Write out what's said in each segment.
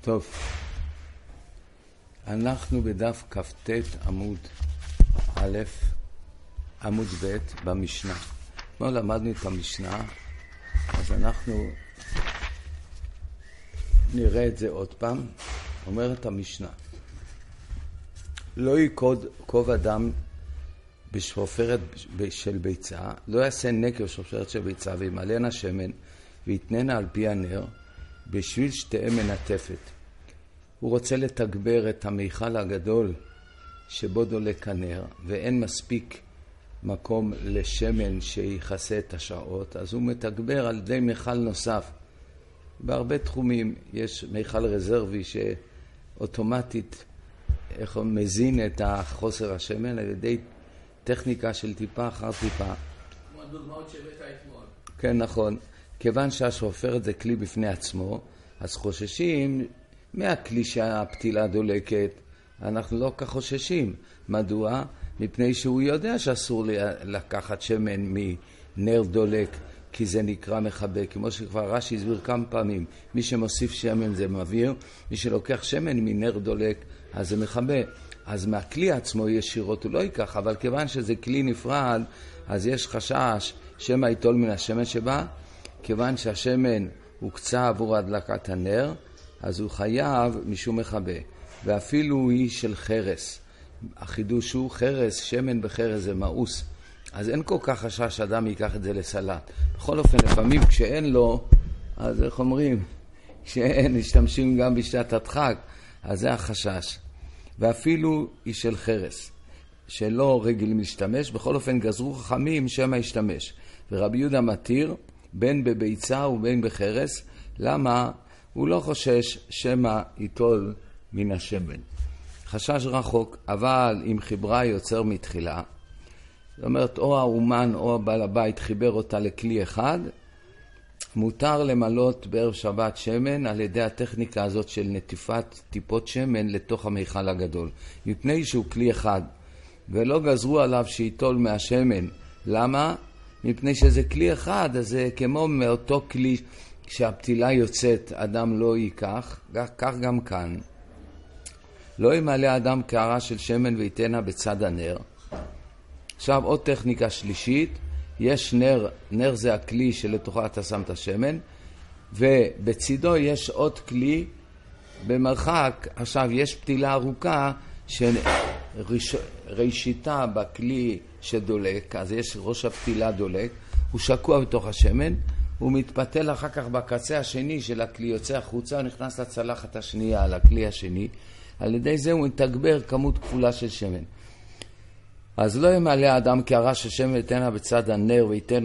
טוב, אנחנו בדף כ"ט עמוד א', עמוד ב' במשנה. לא למדנו את המשנה, אז אנחנו נראה את זה עוד פעם. אומרת המשנה, לא יקוב אדם בשפופרת של ביצה, לא יעשה נקר בשפופרת של ביצה וימלאנה שמן ויתננה על פי הנר בשביל שתהיה מנטפת. הוא רוצה לתגבר את המיכל הגדול שבו דולק הנר, ואין מספיק מקום לשמן שיחסה את השעות, אז הוא מתגבר על ידי מיכל נוסף. בהרבה תחומים יש מיכל רזרבי שאוטומטית מזין את החוסר השמן על ידי טכניקה של טיפה אחר טיפה. כמו הדוגמאות שהבאת אתמול. כן, נכון. כיוון שהשופרת זה כלי בפני עצמו, אז חוששים מהכלי שהפתילה דולקת. אנחנו לא כך חוששים. מדוע? מפני שהוא יודע שאסור לקחת שמן מנר דולק, כי זה נקרא מחבק. כמו שכבר רש"י הסביר כמה פעמים, מי שמוסיף שמן זה מבהיר, מי שלוקח שמן מנר דולק, אז זה מחבק. אז מהכלי עצמו ישירות הוא לא ייקח, אבל כיוון שזה כלי נפרד, אז יש חשש שמא ייטול מן השמן שבא. כיוון שהשמן הוקצה עבור הדלקת הנר, אז הוא חייב משום מחבק. ואפילו היא של חרס. החידוש הוא חרס, שמן בחרס זה מאוס. אז אין כל כך חשש שאדם ייקח את זה לסלט. בכל אופן, לפעמים כשאין לו, אז איך אומרים? כשאין, משתמשים גם בשעת הדחק, אז זה החשש. ואפילו היא של חרס, שלא רגילים להשתמש, בכל אופן גזרו חכמים שמה ישתמש. ורבי יהודה מתיר, בין בביצה ובין בחרס, למה? הוא לא חושש שמה ייטול מן השמן. חשש רחוק, אבל אם חיברה יוצר מתחילה, זאת אומרת, או האומן או הבעל הבית חיבר אותה לכלי אחד, מותר למלות בערב שבת שמן על ידי הטכניקה הזאת של נטיפת טיפות שמן לתוך המיכל הגדול. מפני שהוא כלי אחד, ולא גזרו עליו שיטול מהשמן. למה? מפני שזה כלי אחד, אז זה כמו מאותו כלי כשהפתילה יוצאת, אדם לא ייקח, כך גם כאן. לא ימלא אדם קערה של שמן ויתנה בצד הנר. עכשיו עוד טכניקה שלישית, יש נר, נר זה הכלי שלתוכה אתה שם את השמן, ובצידו יש עוד כלי במרחק. עכשיו יש פתילה ארוכה שראשיתה בכלי שדולק, אז יש ראש הפתילה דולק, הוא שקוע בתוך השמן, הוא מתפתל אחר כך בקצה השני של הכלי, יוצא החוצה, נכנס לצלחת השנייה על הכלי השני, על ידי זה הוא מתגבר כמות כפולה של שמן. אז לא ימלא אדם קערה של שמן ויתנה בצד הנר ויתן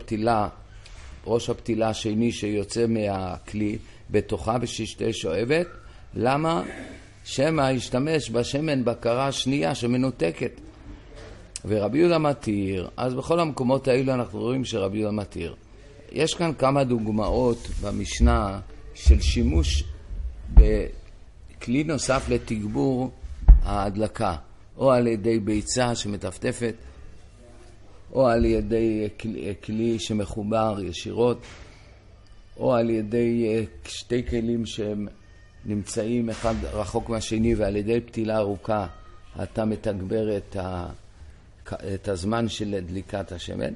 ראש הפתילה השני שיוצא מהכלי בתוכה בששתי שואבת. למה? שמא ישתמש בשמן בקערה השנייה שמנותקת. ורבי יהודה מתיר. אז בכל המקומות האלו אנחנו רואים שרבי יהודה מתיר. יש כאן כמה דוגמאות במשנה של שימוש בכלי נוסף לתגבור ההדלקה, או על ידי ביצה שמטפטפת, או על ידי כלי שמחובר ישירות, או על ידי שתי כלים שהם נמצאים אחד רחוק מהשני, ועל ידי פתילה ארוכה אתה מתגבר את הזמן של דליקת השמן.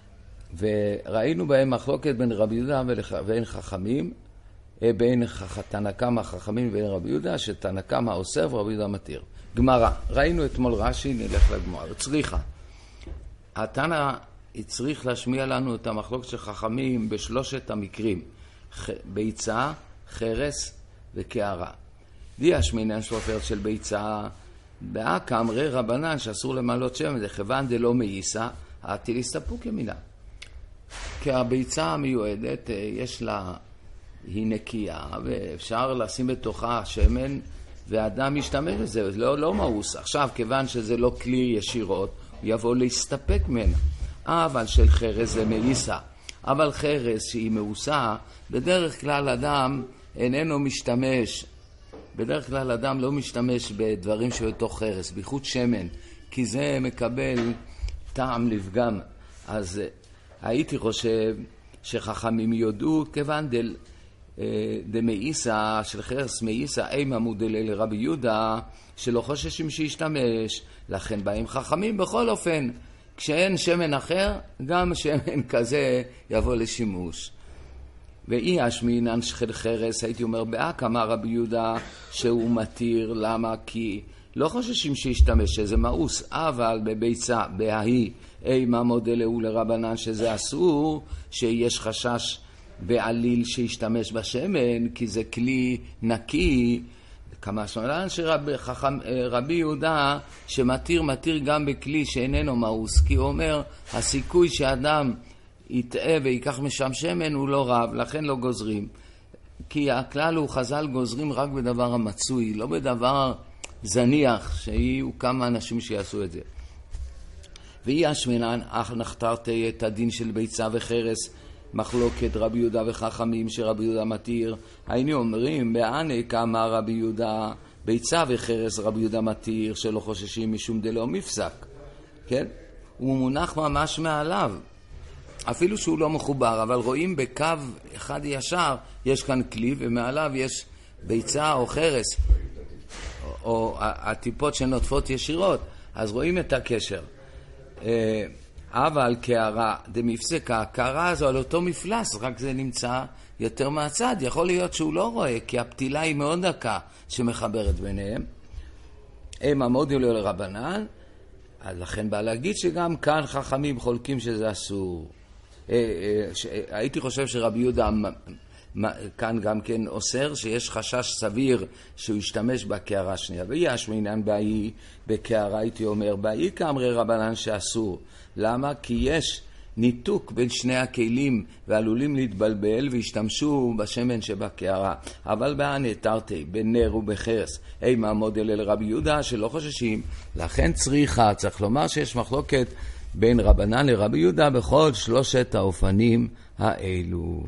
וראינו בהם מחלוקת בין רבי יהודה ובין חכמים, בין תנא קמא חכמים ובין רבי יהודה, שתנא קמא אוסר ורבי יהודה מתיר. גמרא, ראינו אתמול רש"י, נלך לגמרא. צריכה. התנא צריך להשמיע לנו את המחלוקת של חכמים בשלושת המקרים, ביצה, חרס וקערה. די השמינן שופרת של ביצה, באמרי רבנן שאסור למלות שמן, זה כיוון דלא מאיסה, עתיל הסתפוק כמילה. כי הביצה המיועדת יש לה, היא נקייה, ואפשר לשים בתוכה שמן, ואדם משתמש בזה, זה לא מאוס. עכשיו, כיוון שזה לא כלי ישירות, הוא יבוא להסתפק ממנה. אבל של חרס זה מאיסה. אבל חרס שהיא מאוסה, בדרך כלל אדם איננו משתמש, בדרך כלל אדם לא משתמש בדברים שבתוך חרס, בייחוד שמן, כי זה מקבל טעם לפגם. אז הייתי חושב שחכמים יודעו כיוון דמאיסה של חרס מאיסה אימה מודלה לרבי יהודה שלא חוששים שישתמש, לכן באים חכמים בכל אופן כשאין שמן אחר גם שמן כזה יבוא לשימוש. ואי אשמינן של חרס הייתי אומר בהקמה רבי יהודה שהוא מתיר, למה? כי לא חוששים שישתמש, שזה מאוס, אבל בביצה בהיא אימה מודלה הוא לרבנן שזה אסור, שיש חשש בעליל שישתמש בשמן, כי זה כלי נקי, כמה שמלן שרבי יהודה שמתיר גם בכלי שאיננו מאוס, כי הוא אומר הסיכוי שאדם יטעה ויקח משם שמן הוא לא רב, לכן לא גוזרים, כי הכלל הוא חז"ל גוזרים רק בדבר המצוי, לא בדבר זניח שיהיו כמה אנשים שיעשו את זה. ואי אשמינן אך נחתרתי את הדין של ביצה וחרס מחלוקת רבי יהודה וחכמים שרבי יהודה מתיר, היינו אומרים בענה כמה רבי יהודה ביצה וחרס רבי יהודה מתיר שלא חוששים משום דלא מפסק, כן? הוא מונח ממש מעליו אפילו שהוא לא מחובר, אבל רואים בקו אחד ישר יש כאן כלי ומעליו יש ביצה או חרס או הטיפות שנוטפות ישירות, אז רואים את הקשר. אבל קערה דמפסקה, הקערה הזו על אותו מפלס, רק זה נמצא יותר מהצד, יכול להיות שהוא לא רואה, כי הפתילה היא מאוד דקה שמחברת ביניהם. הם עמודו לו לרבנן, אז לכן בא להגיד שגם כאן חכמים חולקים שזה אסור. הייתי חושב שרבי יהודה כאן גם כן אוסר שיש חשש סביר שהוא ישתמש בקערה שנייה. ויש מעניין באי, בקערה הייתי אומר, באי כאמרי רבנן שאסור. למה? כי יש ניתוק בין שני הכלים ועלולים להתבלבל והשתמשו בשמן שבקערה. אבל בענה תרתי, בנר ובחרס, אימה מודל אל רבי יהודה שלא חוששים, לכן צריך לומר שיש מחלוקת בין רבנן לרבי יהודה בכל שלושת האופנים האלו.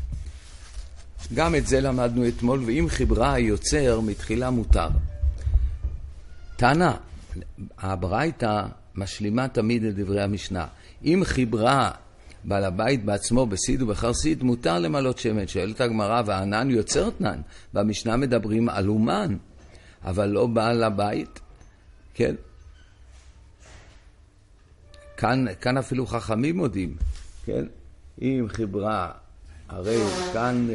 גם את זה למדנו אתמול, ואם חיברה היוצר מתחילה מותר. תנא, הברייתא משלימה תמיד את דברי המשנה. אם חיברה בעל הבית בעצמו בסיד ובחרסית, מותר למלות שמן. שואלת הגמרא, והענן יוצר תנן. במשנה מדברים על אומן, אבל לא בעל הבית. כן? כאן אפילו חכמים מודים. כן? אם חיברה, הרי כאן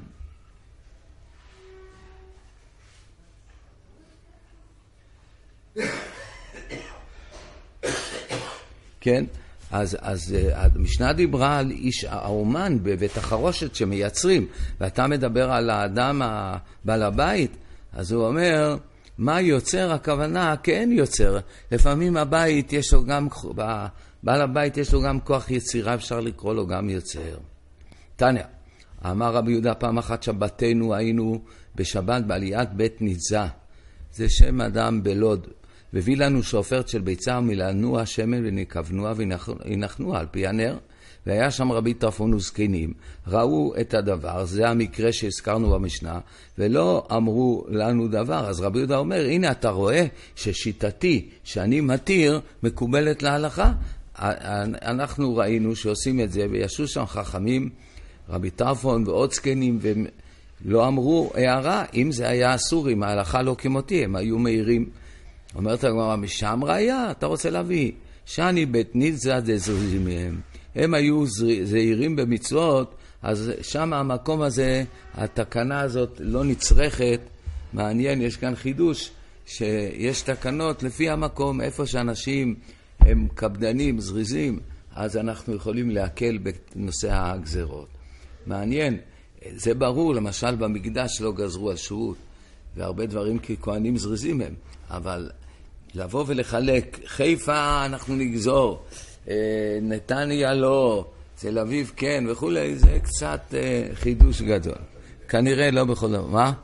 כן, אז המשנה דיברה על איש האומן בבית החרושת שמייצרים, ואתה מדבר על האדם בעל הבית, אז הוא אומר, מה יוצר? הכוונה, כן יוצר. לפעמים הבית יש לו גם, בעל הבית יש לו גם כוח יצירה, אפשר לקרוא לו גם יוצר. תניא, אמר רבי יהודה פעם אחת שבתנו היינו בשבת בעליית בית ניצה, זה שם אדם בלוד, והביא לנו שופרת של ביצה ומילאנוה שמן ונקבנוה והנחנוה על פי הנר, והיה שם רבי טרפון וזקנים, ראו את הדבר, זה המקרה שהזכרנו במשנה, ולא אמרו לנו דבר. אז רבי יהודה אומר, הנה אתה רואה ששיטתי שאני מתיר מקובלת להלכה. אנחנו ראינו שעושים את זה, וישו שם חכמים, רבי טרפון ועוד זקנים, ולא אמרו הערה, אם זה היה אסור, אם ההלכה לא כמותי, הם היו מהירים. אומרת הגמרא, משם ראיה, אתה רוצה להביא, שאני בית ניצה דזוזים מהם. הם היו זהירים במצוות, אז שם המקום הזה, התקנה הזאת לא נצרכת. מעניין, יש כאן חידוש, שיש תקנות לפי המקום, איפה שאנשים הם קפדנים, זריזים, אז אנחנו יכולים להקל בנושא הגזרות. מעניין, זה ברור, למשל במקדש לא גזרו על שבות, והרבה דברים ככהנים זריזים הם, אבל לבוא ולחלק, חיפה אנחנו נגזור, נתניה לא, תל אביב כן וכו', זה קצת חידוש גדול. כנראה לא בכל דבר. מה?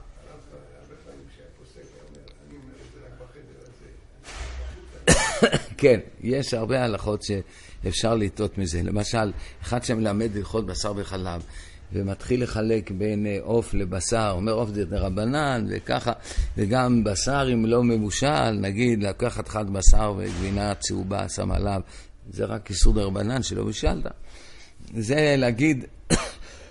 כן, יש הרבה הלכות שאפשר לטעות מזה. למשל, אחד שמלמד הלכות בשר וחלב, ומתחיל לחלק בין עוף לבשר, אומר עוף דרבנן וככה, וגם בשר אם לא מבושל, נגיד לקחת חד בשר וגבינה צהובה שם עליו, זה רק איסור דרבנן שלא בשלת. זה להגיד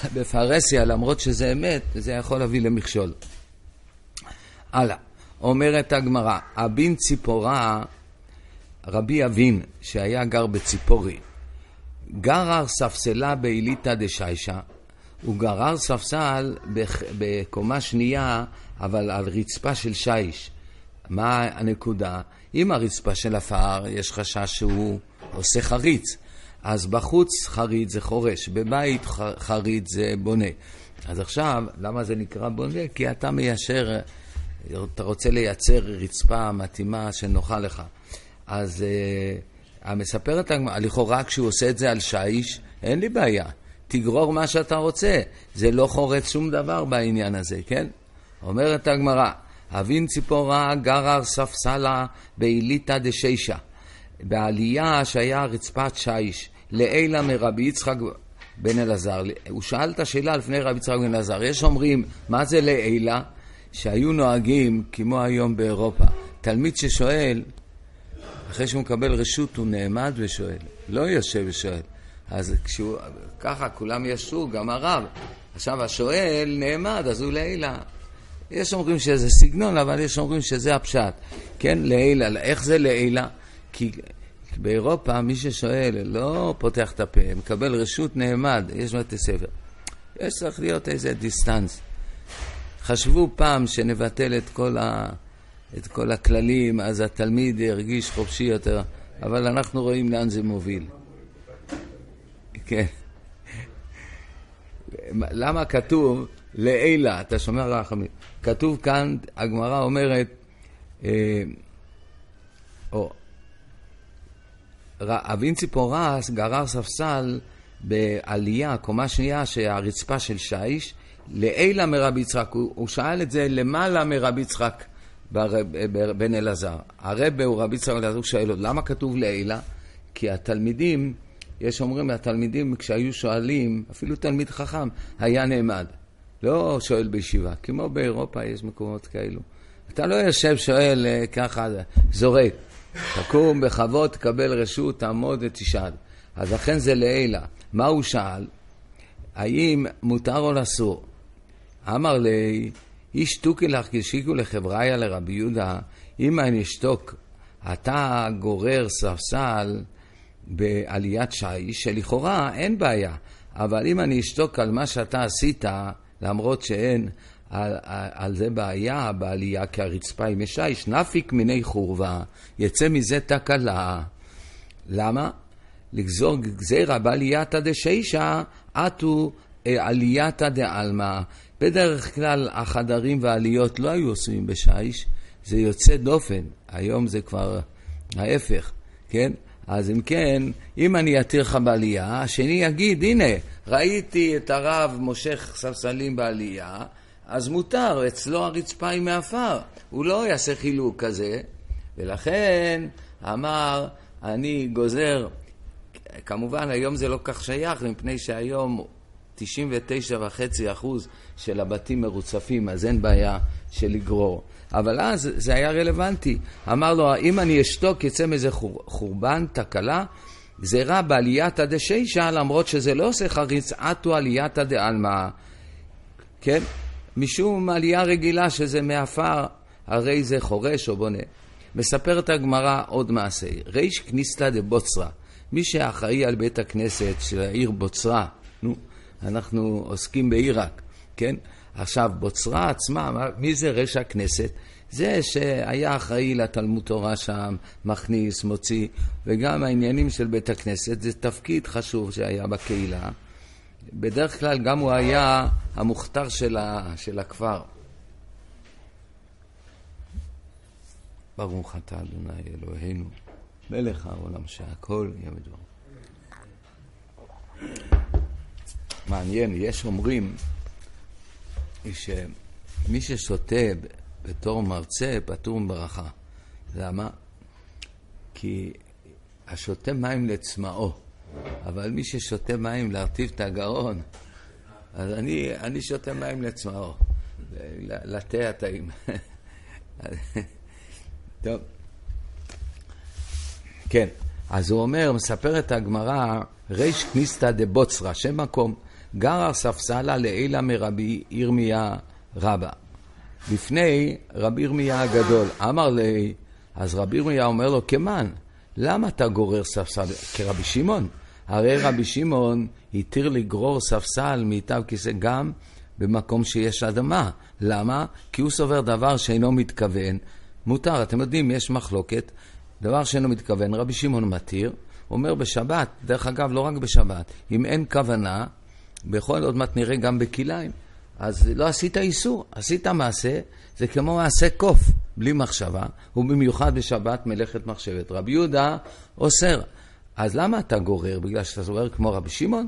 בפרסיה, למרות שזה אמת, זה יכול להביא למכשול. הלאה, אומרת הגמרא, אבין ציפורה, רבי אבין, שהיה גר בציפורי, גרר ספסלה באליתא דשיישה, הוא גרר ספסל בקומה שנייה, אבל על רצפה של שיש. מה הנקודה? אם הרצפה של אפר, יש חשש שהוא עושה חריץ, אז בחוץ חריץ זה חורש, בבית חריץ זה בונה. אז עכשיו, למה זה נקרא בונה? כי אתה מיישר, אתה רוצה לייצר רצפה מתאימה שנוחה לך. אז המספרת, לכאורה כשהוא עושה את זה על שיש, אין לי בעיה. תגרור מה שאתה רוצה. זה לא חורץ שום דבר בעניין הזה, כן? אומרת הגמרא, אבין ציפורה גרר ספסלה באליתא דשיישה, בעלייה שהיה רצפת שיש, לאילה מרבי יצחק בן אלעזר. הוא שאל את השאלה לפני רבי יצחק בן אלעזר. יש אומרים, מה זה לאילה? שהיו נוהגים כמו היום באירופה. תלמיד ששואל, אחרי שהוא מקבל רשות הוא נעמד ושואל, לא יושב ושואל. אז כשהוא, ככה כולם ישו, גם הרב. עכשיו השואל נעמד, אז הוא לאילה. יש אומרים שזה סגנון, אבל יש אומרים שזה הפשט. כן, לאילה. איך זה לאילה? כי באירופה מי ששואל לא פותח את הפה, מקבל רשות נעמד, יש בתי ספר. יש צריך להיות איזה דיסטנס. חשבו פעם שנבטל את כל הכללים, אז התלמיד ירגיש חופשי יותר, אבל אנחנו רואים לאן זה מוביל. כן. למה כתוב לאילה? אתה שומע רחמים. כתוב כאן, הגמרא אומרת, אבין ציפורס גרר ספסל בעלייה, קומה שנייה, שהרצפה של שיש, לאילה מרבי יצחק. הוא שאל את זה למעלה מרבי יצחק בן אלעזר. הרב הוא רבי יצחק בן אלעזר, הוא שואל לו, למה כתוב לאילה? כי התלמידים, יש אומרים, התלמידים כשהיו שואלים, אפילו תלמיד חכם, היה נעמד. לא שואל בישיבה, כמו באירופה יש מקומות כאלו. אתה לא יושב שואל ככה, זורק. תקום בכבוד, תקבל רשות, תעמוד ותשאל. אז לכן זה לאילה. מה הוא שאל? האם מותר או אסור? אמר לי, ישתוקי לך כשיקו לחבריה לרבי יהודה, אם אני אשתוק, אתה גורר ספסל בעליית שיש, שלכאורה אין בעיה, אבל אם אני אשתוק על מה שאתה עשית, למרות שאין על זה בעיה בעלייה, כי הרצפה היא שיש, נפיק מיני חורבה, יצא מזה תקלה. למה? לגזור גזירה בעלייתא דשיישה, עטו עלייתא דעלמא. בדרך כלל החדרים והעליות לא היו עושים בשיש, זה יוצא דופן. היום זה כבר ההפך, כן? אז אם כן, אם אני אתיר לך בעלייה, השני יגיד, הנה, ראיתי את הרב מושך ספסלים בעלייה, אז מותר, אצלו הרצפה היא מאפר. הוא לא יעשה חילוק כזה, ולכן אמר, אני גוזר, כמובן היום זה לא כך שייך, מפני שהיום 99.5% של הבתים מרוצפים, אז אין בעיה של לגרור. אבל אז זה היה רלוונטי. אמר לו, אם אני אשתוק יצא מזה חורבן, תקלה, גזירה בעלייתא דשיישה, למרות שזה לא עושה חריץ, עטו עלייתא דעלמא. כן? משום עלייה רגילה שזה מאפר, הרי זה חורש או בונה. מספרת הגמרא עוד מעשה. ריש כניסתא דבוצרה. מי שאחראי על בית הכנסת של העיר בוצרה, אנחנו עוסקים בעיראק, כן? עכשיו, בוצרה עצמה, מי זה ראש הכנסת? זה שהיה אחראי לתלמוד תורה שם, מכניס, מוציא, וגם העניינים של בית הכנסת, זה תפקיד חשוב שהיה בקהילה. בדרך כלל גם הוא היה המוכתר של הכפר. ברוך אתה אדוני אלוהינו, מלך העולם שהכל יהיה בדברו. מעניין, יש אומרים שמי ששותה בתור מרצה פטור מברכה. למה? כי השותה מים לצמאו, אבל מי ששותה מים להרטיב את הגרון, אז אני שותה מים לצמאו, לתה הטעים. טוב. כן, אז הוא אומר, מספר את הגמרא, ריש כניסתא דבוצרה, שם מקום, גר ספסלה לעילה מרבי ירמיה רבא. לפני רבי ירמיה הגדול, אמר לי, אז רבי ירמיה אומר לו, כמן, למה אתה גורר ספסל? כרבי שמעון. הרי רבי שמעון התיר לגרור ספסל מיטה וכיסא גם במקום שיש אדמה. למה? כי הוא סובר דבר שאינו מתכוון. מותר, אתם יודעים, יש מחלוקת, דבר שאינו מתכוון, רבי שמעון מתיר, אומר בשבת, דרך אגב לא רק בשבת, אם אין כוונה, בכל עוד מעט נראה גם בכיליים, אז לא עשית איסור, עשית מעשה, זה כמו מעשה קוף, בלי מחשבה, ובמיוחד בשבת מלאכת מחשבת. רבי יהודה אוסר, אז למה אתה גורר? בגלל שאתה סובר כמו רבי שמעון?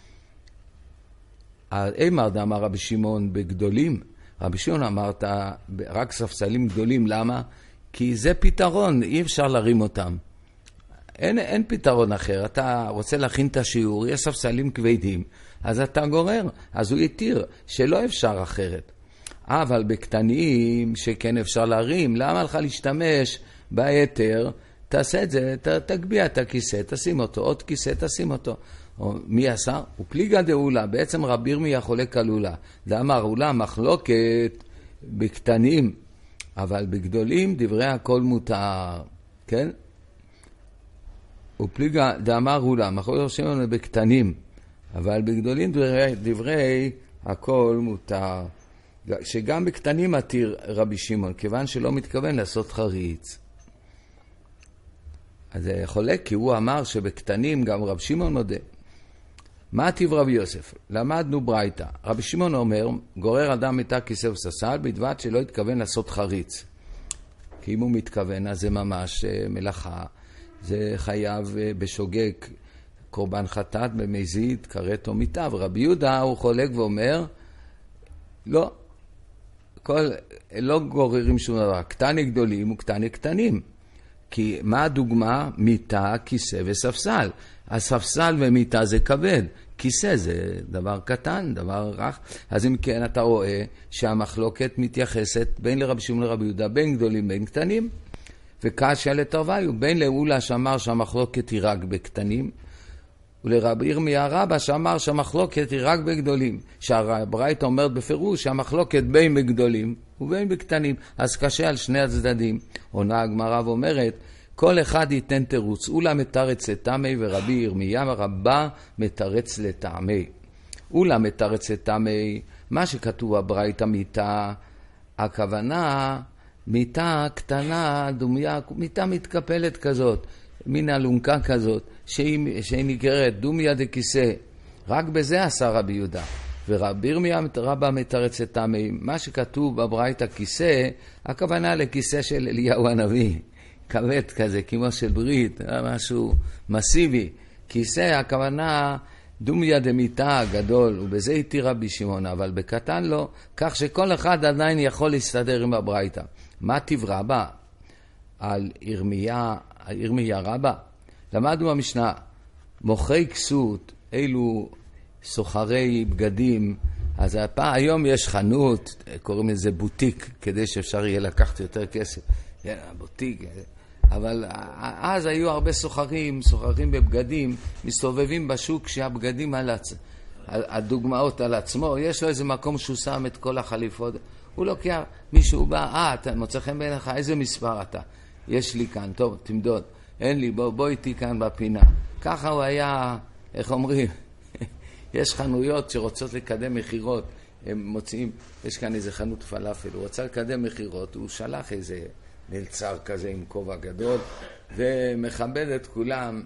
אמר דאמר רבי שמעון בגדולים, רבי שמעון אמרת רק ספסלים גדולים, למה? כי זה פתרון, אי אפשר להרים אותם. אין פתרון אחר, אתה רוצה להכין את השיעור, יש ספסלים כבדים, אז אתה גורר, אז הוא יתיר שלא אפשר אחרת. אבל בקטנים שכן אפשר להרים, למה לך להשתמש ביתר? תעשה את זה, תגביע את הכיסא, תשים אותו, עוד כיסא תשים אותו. או, מי עשה? הוא פליגה דאולה, בעצם רבי ירמיה חולק על אולה. דאמר אולה מחלוקת בקטנים, אבל בגדולים דברי הכל מותר, כן? ופליגה דאמר אולה, מחלוקת שמעון בקטנים, אבל בגדולים דברי הכל מותר. שגם בקטנים מתיר רבי שמעון, כיוון שלא מתכוון לעשות חריץ. אז חולק, כי הוא אמר שבקטנים גם רבי שמעון מודה. מה טיב רבי יוסף? למדנו ברייתא. רבי שמעון אומר, גורר אדם מיטה כיסא וספסל, בלבד שלא התכוון לעשות חריץ. כי אם הוא מתכוון, אז זה ממש מלאכה. זה חייב בשוגג קורבן חטאת במזיד, כרת או מיטה. ורבי יהודה הוא חולק ואומר, לא גוררים שום דבר. קטני גדולים וקטני קטנים. כי מה הדוגמה? מיטה, כיסא וספסל. הספסל ומיטה זה כבד. כיסא זה דבר קטן, דבר רך. אז אם כן אתה רואה שהמחלוקת מתייחסת בין לרבי שמעון לרבי יהודה, בין גדולים בין קטנים. וקשיא לתרוויו, בין לאולה שאמר שהמחלוקת היא רק בקטנים, ולרבי ירמיה רבא שאמר שהמחלוקת היא רק בגדולים. שהברייתא אומרת בפירוש שהמחלוקת בין בגדולים ובין בקטנים, אז קשה על שני הצדדים. עונה הגמרא ואומרת, כל אחד ייתן תירוץ, אולה מתרץ לטעמי ורבי ירמיה רבא מתרץ לטעמי. אולה מתרץ לטעמי, מה שכתוב בברייתא מיטה, הכוונה מיטה קטנה, דומיה, מיטה מתקפלת כזאת, מן אלונקה כזאת, שהיא נקראת דומיה דכיסא. רק בזה עשה רבי יהודה. ורבי ירמיה רבא מתרץ לטעמי, מה שכתוב בברייתא כיסא, הכוונה לכיסא של אליהו הנביא. כבד כזה, כמו של ברית, משהו מסיבי. כיסא, הכוונה דומיה דמיטה גדול, ובזה התיר רבי שמעון, אבל בקטן לא, כך שכל אחד עדיין יכול להסתדר עם הברייתא. מה טיב רבא? על ירמיה רבא. למדנו במשנה, מוכרי כסות, אלו סוחרי בגדים, אז היום יש חנות, קוראים לזה בוטיק, כדי שאפשר יהיה לקחת יותר כסף. בוטיק, אבל אז היו הרבה סוחרים בבגדים, מסתובבים בשוק שהבגדים הדוגמאות על עצמו, יש לו איזה מקום שהוא שם את כל החליפות, הוא לוקח, מישהו בא, אתה מוצא חן בעיניך, איזה מספר אתה? יש לי כאן, טוב, תמדוד, אין לי, בוא איתי כאן בפינה. ככה הוא היה, איך אומרים, יש חנויות שרוצות לקדם מחירות, הם מוצאים, יש כאן איזה חנות פלאפל, הוא רוצה לקדם מחירות, הוא שלח איזה מלצר כזה עם כובע גדול, ומכבד את כולם,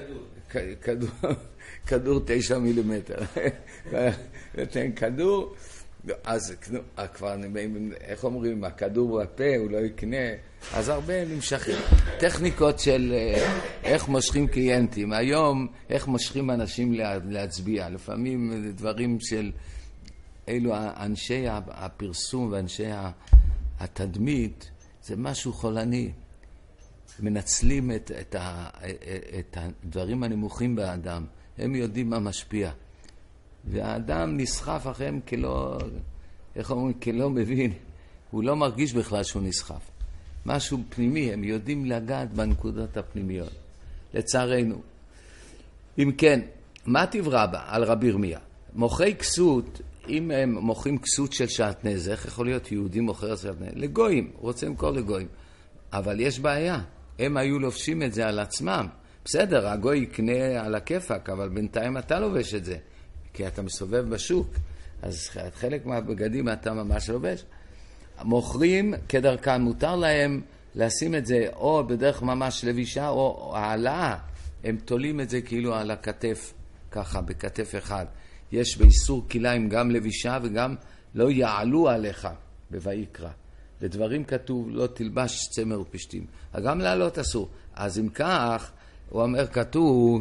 כדור 9 מילימטר. נותן כדור, אז כבר, איך אומרים, הכדור בפה, הוא לא יקנה, אז הרבה נמשכים. טכניקות של איך מושכים קליינטים. היום, איך מושכים אנשים להצביע. לפעמים דברים של אלו אנשי הפרסום ואנשי התדמית, זה משהו חולני. מנצלים את הדברים הנמוכים באדם. הם יודעים מה משפיע. והאדם נסחף אחריהם כלא, איך אומרים, כלא מבין. הוא לא מרגיש בכלל שהוא נסחף. משהו פנימי, הם יודעים לגעת בנקודות הפנימיות. לצערנו. אם כן, מה טיב רבא על רבי ירמיה? מוכרי כסות, אם הם מוכרים כסות של שעטנז, איך יכול להיות יהודי מוכר שעטנז? לגויים, רוצה למכור לגויים. אבל יש בעיה, הם היו לובשים את זה על עצמם. בסדר, הגוי יקנה על הכיפק, אבל בינתיים אתה לובש את זה, כי אתה מסובב בשוק, אז חלק מהבגדים אתה ממש לובש. מוכרים כדרכם, מותר להם לשים את זה או בדרך ממש לבישה או העלאה. הם תולים את זה כאילו על הכתף, ככה, בכתף אחד. יש באיסור כליים גם לבישה וגם לא יעלו עליך בויקרא. בדברים כתוב לא תלבש צמר ופשתים. גם לעלות אסור. אז אם כך, הוא אומר כתוב,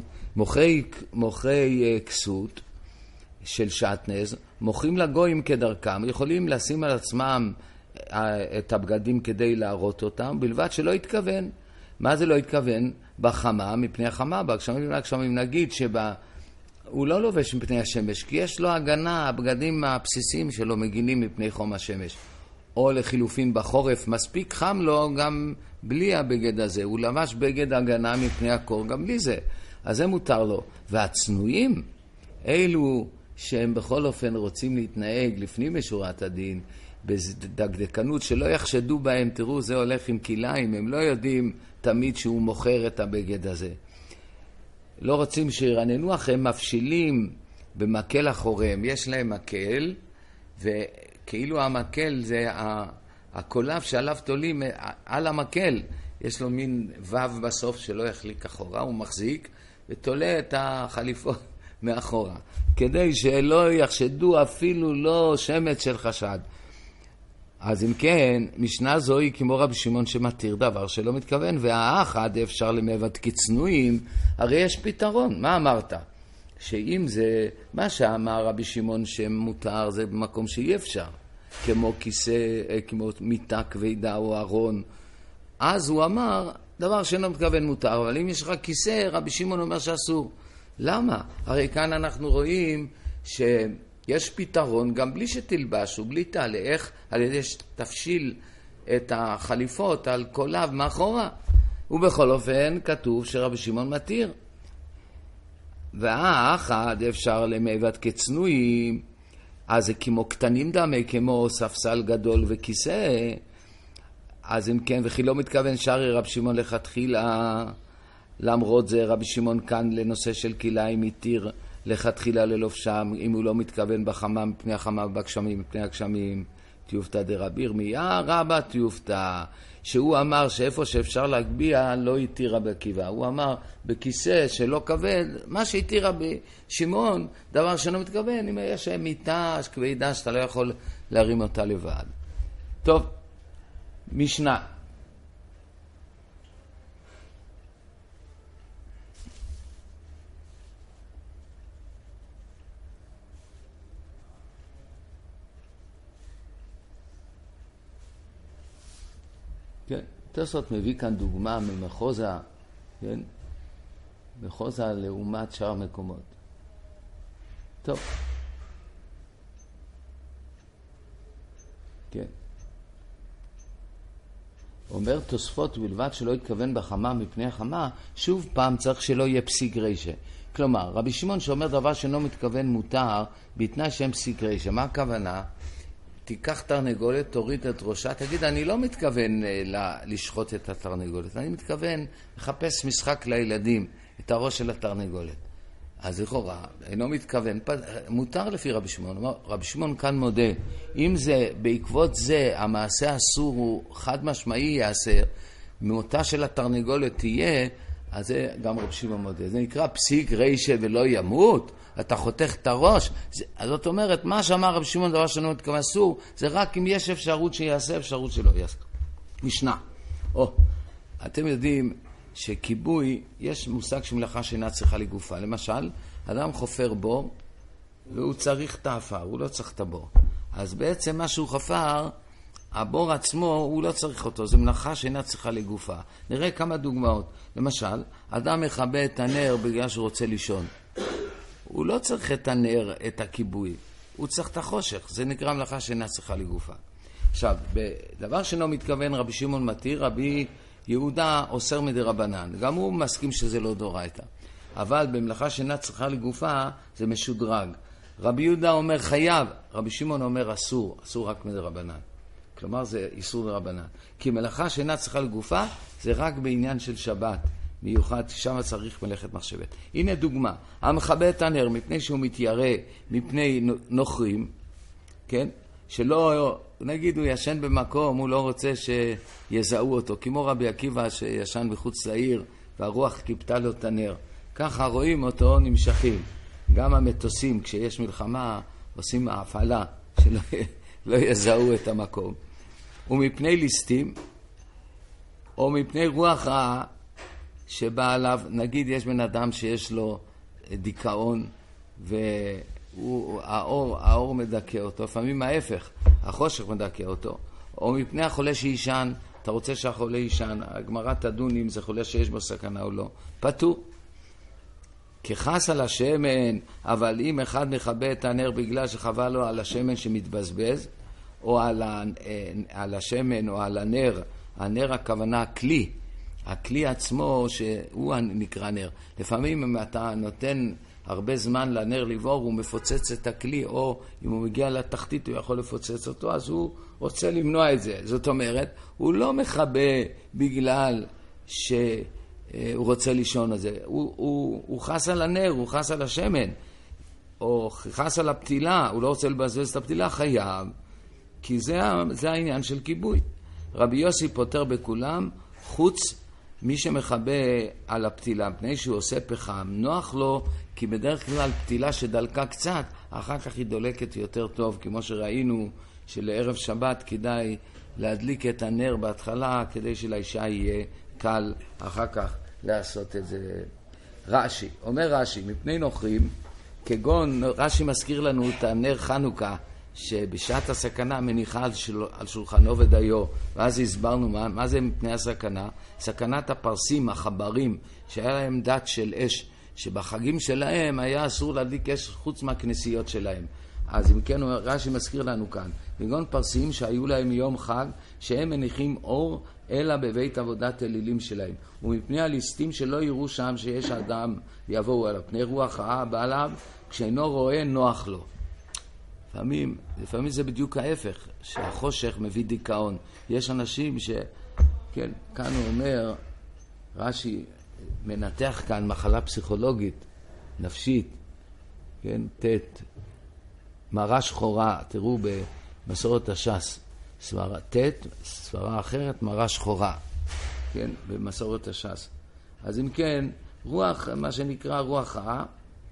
מוכרי כסות של שעטנז, מוכרים לגויים כדרכם, יכולים לשים על עצמם את הבגדים כדי להראות אותם, בלבד שלא יתכוון. מה זה לא יתכוון? בחמה, מפני החמה, בגשמים נגיד הוא לא לובש מפני השמש, כי יש לו הגנה, הבגדים הבסיסיים שלו מגינים מפני חום השמש. או לחילופין בחורף, מספיק חם לו גם בלי הבגד הזה, הוא לבש בגד הגנה מפני הקור גם בלי זה, אז זה מותר לו. והצנועים, אלו שהם בכל אופן רוצים להתנהג לפנים משורת הדין, בדקדקנות שלא יחשדו בהם, תראו זה הולך עם כליים, הם לא יודעים תמיד שהוא מוכר את הבגד הזה. לא רוצים שירננו אחרי מפשילים במקל אחוריהם, יש להם מקל, וכאילו המקל זה הקולב שעליו תולים על המקל, יש לו מין וו בסוף שלא יחליק אחורה, הוא מחזיק ותולה את החליפות מאחורה, כדי שלא יחשדו אפילו לא שמץ של חשד. אז אם כן, משנה זו היא כמו רבי שמעון שמתיר דבר שלא מתכוון, והאחד אפשר למעבד כצנועים, הרי יש פתרון. מה אמרת? שאם זה מה שאמר רבי שמעון שמותר, זה במקום שאי אפשר, כמו כיסא, כמו מיטה כבדה או ארון, אז הוא אמר דבר שלא מתכוון מותר, אבל אם יש לך כיסא, רבי שמעון אומר שאסור. למה? הרי כאן אנחנו רואים יש פתרון גם בלי שתלבש ובלי תעלה. איך? על ידי שתפשיל את החליפות על קולב מאחורה. ובכל אופן כתוב שרבי שמעון מתיר. והאחד אפשר למעבד כצנועים, אז זה כמו קטנים דמה, כמו ספסל גדול וכיסא. אז אם כן, וכי לא מתכוון שרי רבי שמעון לכתחילה, למרות זה רבי שמעון כאן לנושא של כליים התיר לכתחילה ללובשם, אם הוא לא מתכוון בחמה מפני החמה ובגשמים מפני הגשמים. תיופתא דרבי ירמיה רבא תיופתא, שהוא אמר שאיפה שאפשר להגביה לא התיר רבי עקיבא. הוא אמר בכיסא שלא כבד, מה שהתיר רבי שמעון, דבר שלא מתכוון, אם יש מיטה כבדה שאתה לא יכול להרים אותה לבד. טוב, משנה. כן, תוספות מביא כאן דוגמה ממחוזה, כן? מחוזה לעומת שאר מקומות. טוב. כן. אומר תוספות בלבד שלא יתכוון בחמה מפני החמה, שוב פעם צריך שלא יהיה פסיק רישה. כלומר, רבי שמעון שאומר דבר שלא מתכוון מותר, בתנאי שהם פסיק רישה. מה הכוונה? תיקח תרנגולת, תוריד את ראשה, תגיד, אני לא מתכוון לשחוט את התרנגולת, אני מתכוון לחפש משחק לילדים, את הראש של התרנגולת. אז לכאורה, אינו מתכוון, מותר לפי רבי שמעון. רבי שמעון כאן מודה, אם זה בעקבות זה המעשה אסור הוא חד משמעי יעשר, מותה של התרנגולת תהיה, אז זה גם רבי שמעון מודה. זה נקרא פסיק רישה ולא ימות, אתה חותך את הראש. אז זאת אומרת, מה שאמר רבי שמעון דבר שלא מתכוון אסור, זה רק אם יש אפשרות שיעשה, אפשרות שלא יעשה. משנה. אתם יודעים שכיבוי, יש מושג שמלאכה שאינה צריכה לגופה. למשל, אדם חופר בור, והוא צריך את האפר, הוא לא צריך את הבור. אז בעצם מה שהוא חפר, הבור עצמו, הוא לא צריך אותו, זה מלאכה שאינה צריכה לגופה. נראה כמה דוגמאות. למשל, אדם מכבה את הנר בגלל שהוא רוצה לישון. הוא לא צריך את הנר, את הכיבוי, הוא צריך את החושך, זה נקרא מלאכה שאינה צריכה לגופה. עכשיו, בדבר שלא מתכוון רבי שמעון מתיר, רבי יהודה אוסר מדרבנן, גם הוא מסכים שזה לא דאורייתא. אבל במלאכה שאינה צריכה לגופה זה משודרג. רבי יהודה אומר חייב, רבי שמעון אומר אסור, אסור רק מדרבנן. כלומר זה איסור דרבנן. כי מלאכה שאינה צריכה לגופה זה רק בעניין של שבת. מיוחד, שם צריך מלאכת מחשבת. הנה דוגמה, המכבה את הנר מפני שהוא מתיירא מפני נוכרים, כן? שלא, נגיד הוא ישן במקום, הוא לא רוצה שיזהו אותו, כמו רבי עקיבא שישן בחוץ לעיר והרוח קיפתה לו את הנר. ככה רואים אותו נמשכים. גם המטוסים כשיש מלחמה עושים הפעלה שלא לא יזהו את המקום. ומפני ליסטים או מפני רוח רעה שבא עליו, נגיד יש בן אדם שיש לו דיכאון והאור מדכא אותו, לפעמים ההפך, החושך מדכא אותו, או מפני החולה שישן, אתה רוצה שהחולה ישן, הגמרא תדון אם זה חולה שיש בו סכנה או לא, פטור. כחס על השמן, אבל אם אחד מכבה את הנר בגלל שחבל לו על השמן שמתבזבז, או על השמן או על הנר, הנר הכוונה הכלי, הכלי עצמו שהוא נקרא נר. לפעמים אם אתה נותן הרבה זמן לנר לבעור, הוא מפוצץ את הכלי, או אם הוא מגיע לתחתית הוא יכול לפוצץ אותו, אז הוא רוצה למנוע את זה. זאת אומרת, הוא לא מכבה בגלל שהוא רוצה לישון על זה. הוא חס על הנר, הוא חס על השמן, או חס על הפתילה, הוא לא רוצה לבזבז את הפתילה, חייב, כי זה העניין של כיבוי. רבי יוסי פותר בכולם, חוץ מי שמכבה על הפתילה, פני שהוא עושה פחם, נוח לו, כי בדרך כלל פתילה שדלקה קצת, אחר כך היא דולקת יותר טוב, כמו שראינו שלערב שבת כדאי להדליק את הנר בהתחלה, כדי שלאישה יהיה קל אחר כך לעשות את זה. רש"י, אומר רש"י, מפני נוכרים, כגון, רש"י מזכיר לנו את הנר חנוכה, שבשעת הסכנה מניחה על שולחנו ודיו, ואז הסברנו מה זה מפני הסכנה. סכנת הפרסים, החברים, שהיה להם דת של אש, שבחגים שלהם היה אסור להדליק אש חוץ מהכנסיות שלהם. אז אם כן, רש"י מזכיר לנו כאן, כגון פרסים שהיו להם יום חג, שהם מניחים אור אלא בבית עבודת אלילים שלהם, ומפני הליסטים שלא יראו שם שיש אדם יבואו עליו, פני רוח רעה בא עליו, כשאינו רואה נוח לו. לפעמים זה בדיוק ההפך, שהחושך מביא דיכאון. יש אנשים כן, כאן הוא אומר, רש"י מנתח כאן מחלה פסיכולוגית, נפשית, כן, מראה שחורה, תראו במסורת הש"ס, סברה סברה אחרת, מראה שחורה, כן, במסורת הש"ס. אז אם כן, רוח, מה שנקרא רוח רעה,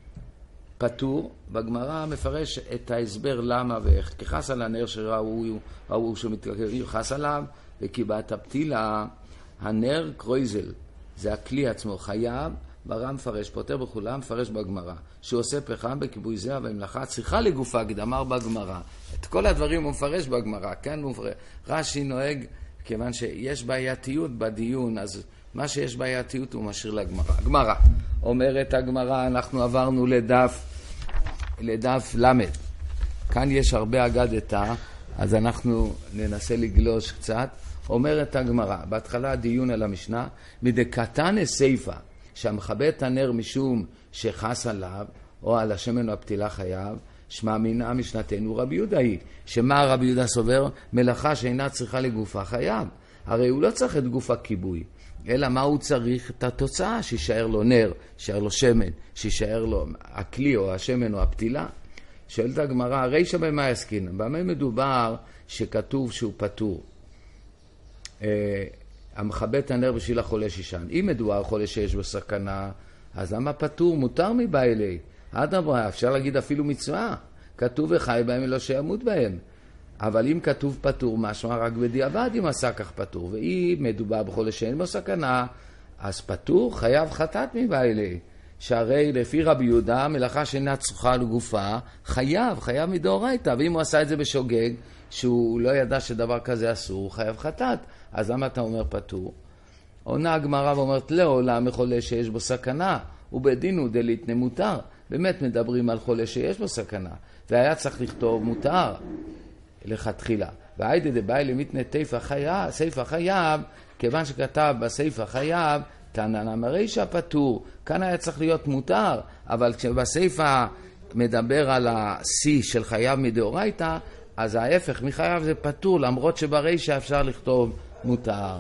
פטור, בגמרא מפרש את ההסבר למה ואיך. כחס על הנר שראו שמתקרב, חס עליו, וקיבעת הפתילה, הנר קרויזל, זה הכלי עצמו, חייב, ברא מפרש, פותר בכולם, מפרש בגמרא, שהוא עושה פחם בכיבוי זרע והמלאכה, צריכה לגופה, כדאמר בגמרא. את כל הדברים הוא מפרש בגמרא, כן, רש"י נוהג, כיוון שיש בעייתיות בדיון, אז מה שיש בעייתיות הוא משאיר לגמרא. הגמרא, אומרת הגמרא, אנחנו עברנו לדף למד. כאן יש הרבה אגדתה, אז אנחנו ננסה לגלוש קצת. אומרת הגמרא, בהתחלה דיון על המשנה, מדקתן סייפה, שהמכבה את הנר משום שחס עליו, או על השמן או הפתילה חייב, שמע מינה משנתנו רבי יהודה היא. שמה רבי יהודה סובר? מלאכה שאינה צריכה לגופה חייב. הרי הוא לא צריך את גוף הכיבוי, אלא מה הוא צריך? את התוצאה, שישאר לו נר, שישאר לו שמן, שישאר לו הכלי או השמן או הפתילה. שואלת הגמרא, הרי שבמה יסקין? במה מדובר שכתוב שהוא פטור? המכבה את הנר בשביל החולה שישן. אם מדובר חולה שיש בו סכנה, אז למה פטור? מותר מבא אלי. אדרבה, אפשר להגיד אפילו מצווה. כתוב וחי בהם אלא שימות בהם. אבל אם כתוב פטור, משמע רק בדיעבד אם עשה כך פטור. ואם מדובר בחולה שאין בו סכנה, אז פטור חייב חטאת מבא אלי. שהרי לפי רבי יהודה, מלאכה שאינה צריכה לגופה, חייב מדאורייתא. ואם הוא עשה את זה בשוגג, שהוא לא ידע שדבר כזה אסור, חייב חטאת. אז למה אתה אומר פטור? עונה הגמרא ואומרת, לעולם מחולה שיש בו סכנה, ובדין הוא דליתנה מותר. באמת מדברים על חולה שיש בו סכנה, והיה צריך לכתוב מותר לכתחילה. והיידה דבאי למיתנה סייפה חייב, כיוון שכתב בסייפה חייב, תננה מרישה פטור. כאן היה צריך להיות מותר, אבל כשבסייפה מדבר על השיא של חייב מדאורייתא, אז ההפך מחייב זה פטור, למרות שברישא אפשר לכתוב מותר.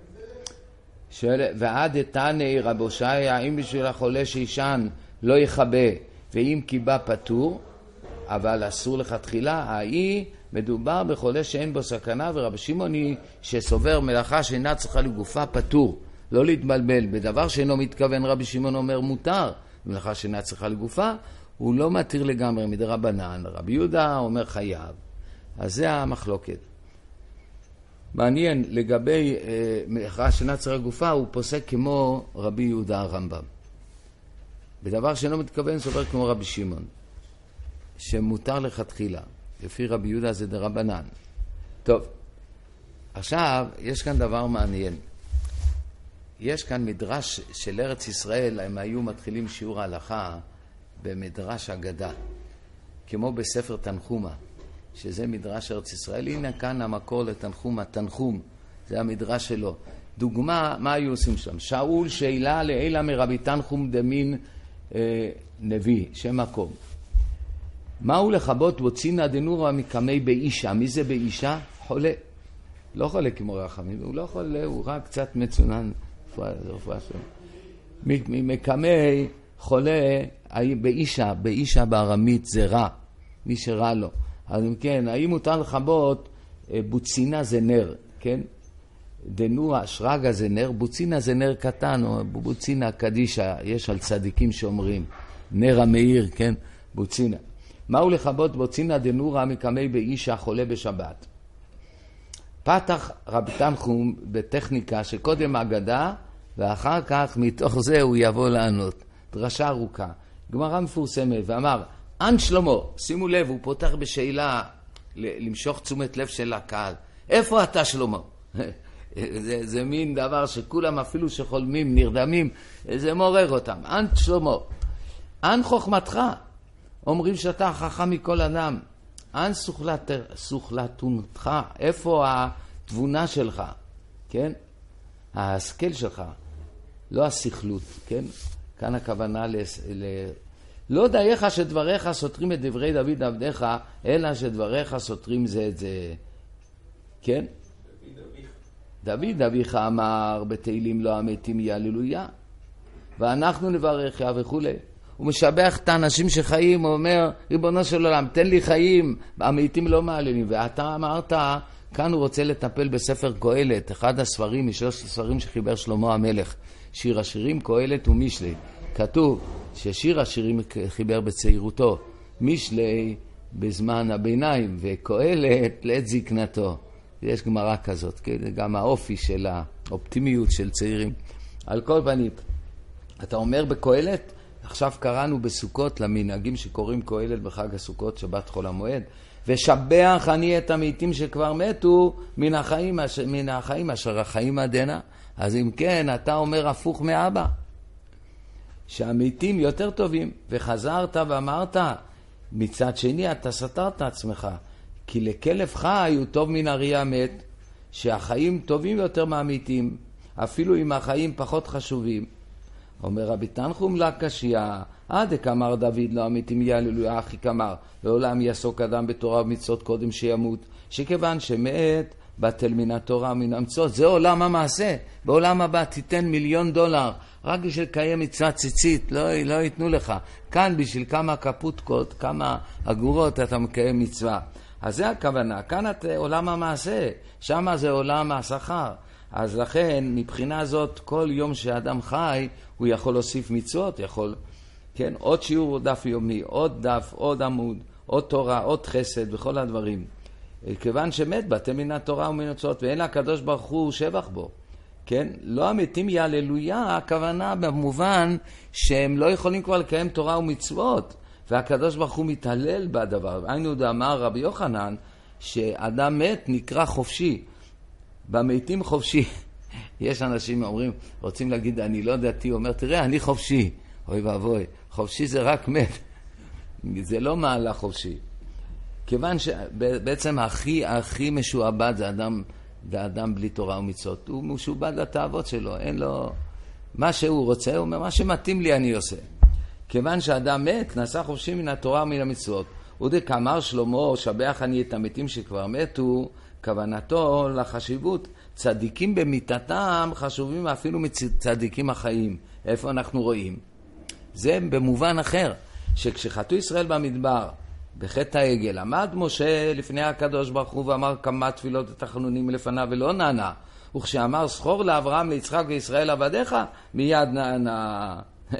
ועד תניא רבי הושעיה, אם בשביל החולה שישן לא יכבה, ואם קיבה פטור, אבל אסור לכתחילה, האי מדובר בחולה שאין בו סכנה, ורבי שמעוני שסובר מלאכה שאינה צריכה לגופה פטור. לא להתבלבל, בדבר שאינו מתכוון רבי שמעון אומר מותר, מלאכה שאינה צריכה לגופה, הוא לא מתיר לגמרי מדרבנן. רבי יהודה אומר חייב. אז זה המחלוקת. מעניין, לגבי מלאכה שאינה צריכה לגופה, הוא פוסק כמו רבי יהודה הרמב"ם. בדבר שאינו מתכוון סובר כמו רבי שמעון, שמותר לכתחילה. לפי רבי יהודה זה דרבנן. טוב, עכשיו יש כאן דבר מעניין. יש כאן מדרש של ארץ ישראל, הם היו מתחילים שיעור ההלכה במדרש אגדה, כמו בספר תנחומה, שזה מדרש ארץ ישראל. הנה כאן המקור לתנחומה, תנחום, זה המדרש שלו. דוגמה, מה היו עושים שם? שאול שאלה לאלה מרבי תנחום דמין נביא, שם מקום. מהו לכבות בוצינא דנורא מקמי באישה? מי זה באישה? חולה. לא חולה כמו רחמים, הוא לא חולה, הוא רק קצת מצונן. מקמי חולה באישה, באישה בארמית זה רע, מי שרע לו. אז אם כן, האם מותר לכבות בוצינא זה נר, כן? דנורא, שרגא זה נר, בוצינא זה נר קטן, או בוצינא קדישה, יש על צדיקים שאומרים, נר המאיר, כן? בוצינא. מהו לכבות בוצינא דנורא מקמי באישה חולה בשבת? פתח רבי תנחום בטכניקה שקודם אגדה, ואחר כך מתוך זה הוא יבוא לענות. דרשה ארוכה, גמרא מפורסמת, ואמר, אן שלמה, שימו לב, הוא פותח בשאלה למשוך תשומת לב של הקהל. איפה אתה שלמה? זה מין דבר שכולם אפילו שחולמים, נרדמים, זה מעורר אותם. אן שלמה, אן חוכמתך, אומרים שאתה החכם מכל אדם. אן סוכלתונתך, איפה התבונה שלך, כן? ההשכל שלך, לא השכלות, כן? כאן הכוונה לא דייך שדבריך סותרים את דברי דוד עבדיך, אלא שדבריך סותרים זה את זה, כן? דוד אביך אמר בתהילים לא המתים יהללויה, ואנחנו נברך וכו'. הוא משבח את האנשים שחיים, הוא אומר, ריבונו של עולם, תן לי חיים, המתים לא מעללים. ואתה אמרת, כאן הוא רוצה לטפל בספר קהלת, אחד הספרים, משלושת הספרים שחיבר שלמה המלך, שיר השירים, קהלת ומשלי. כתוב ששיר השירים חיבר בצעירותו, משלי בזמן הביניים, וקהלת לעת זקנתו. יש גמרא כזאת, גם האופי של האופטימיות של צעירים. על כל פנים, אתה אומר בקהלת, עכשיו קראנו בסוכות למנהגים שקוראים קהלת בחג הסוכות, שבת חול המועד, ושבח אני את המתים שכבר מתו מן החיים אשר החיים עדנה. אז אם כן, אתה אומר הפוך מאבא, שהמתים יותר טובים, וחזרת ואמרת, מצד שני אתה סתרת עצמך, כי לכלב חי הוא טוב מן אריה מת, שהחיים טובים יותר מהמתים, אפילו אם החיים פחות חשובים. אומר רבי תנחום לה קשיא, עד כאמר דוד לא המתים יהללויה, אחי כאמר, לעולם יעסוק אדם בתורה ומצוות קודם שימות, שכיוון שמת בטל מן התורה ומן המצוות. זה עולם המעשה. בעולם הבא תיתן $1,000,000 רק בשביל לקיים מצוות ציצית, לא ייתנו לך. כאן בשביל כמה קפוטקות, כמה אגורות אתה מקיים מצווה. אז זה הכוונה, כאן את עולם המעשה, שם זה עולם השכר. אז לכן מבחינה זאת כל יום שאדם חי הוא יכול להוסיף מצוות, יכול, כן, עוד שיעור דף יומי, עוד דף, עוד עמוד, עוד תורה, עוד חסד וכל הדברים. כיוון שמת בטל מן התורה ומן המצוות, ואין הקדוש ברוך הוא שבח בו, כן? לא המתים יהללויה, הכוונה במובן שהם לא יכולים כבר לקיים תורה ומצוות, והקדוש ברוך הוא מתהלל בדבר. היינו דאמר רבי יוחנן שאדם מת נקרא חופשי, במתים חופשי. יש אנשים אומרים, רוצים להגיד אני לא דתי, אומר תראה אני חופשי. אוי ואבוי, חופשי זה רק מת, זה לא מעלה חופשי. כיוון שבעצם הכי משועבד זה אדם בלי תורה ומצוות. הוא משועבד לתאוות שלו, אין לו מה שהוא רוצה, הוא אומר מה שמתאים לי אני עושה. כיוון שאדם מת, נעשה חופשי מן התורה ומן המצוות. וכאמר שלמה, שבח אני את המתים שכבר מתו, כוונתו לחשיבות. צדיקים במיתתם חשובים אפילו מצדיקים החיים. איפה אנחנו רואים? זה במובן אחר, שכשחטאו ישראל במדבר, בחטא העגל, עמד משה לפני הקדוש ברוך הוא ואמר כמה תפילות ותחנונים לפניו ולא נענה. וכשאמר זכור לאברהם, ליצחק וישראל עבדיך, מיד נענה.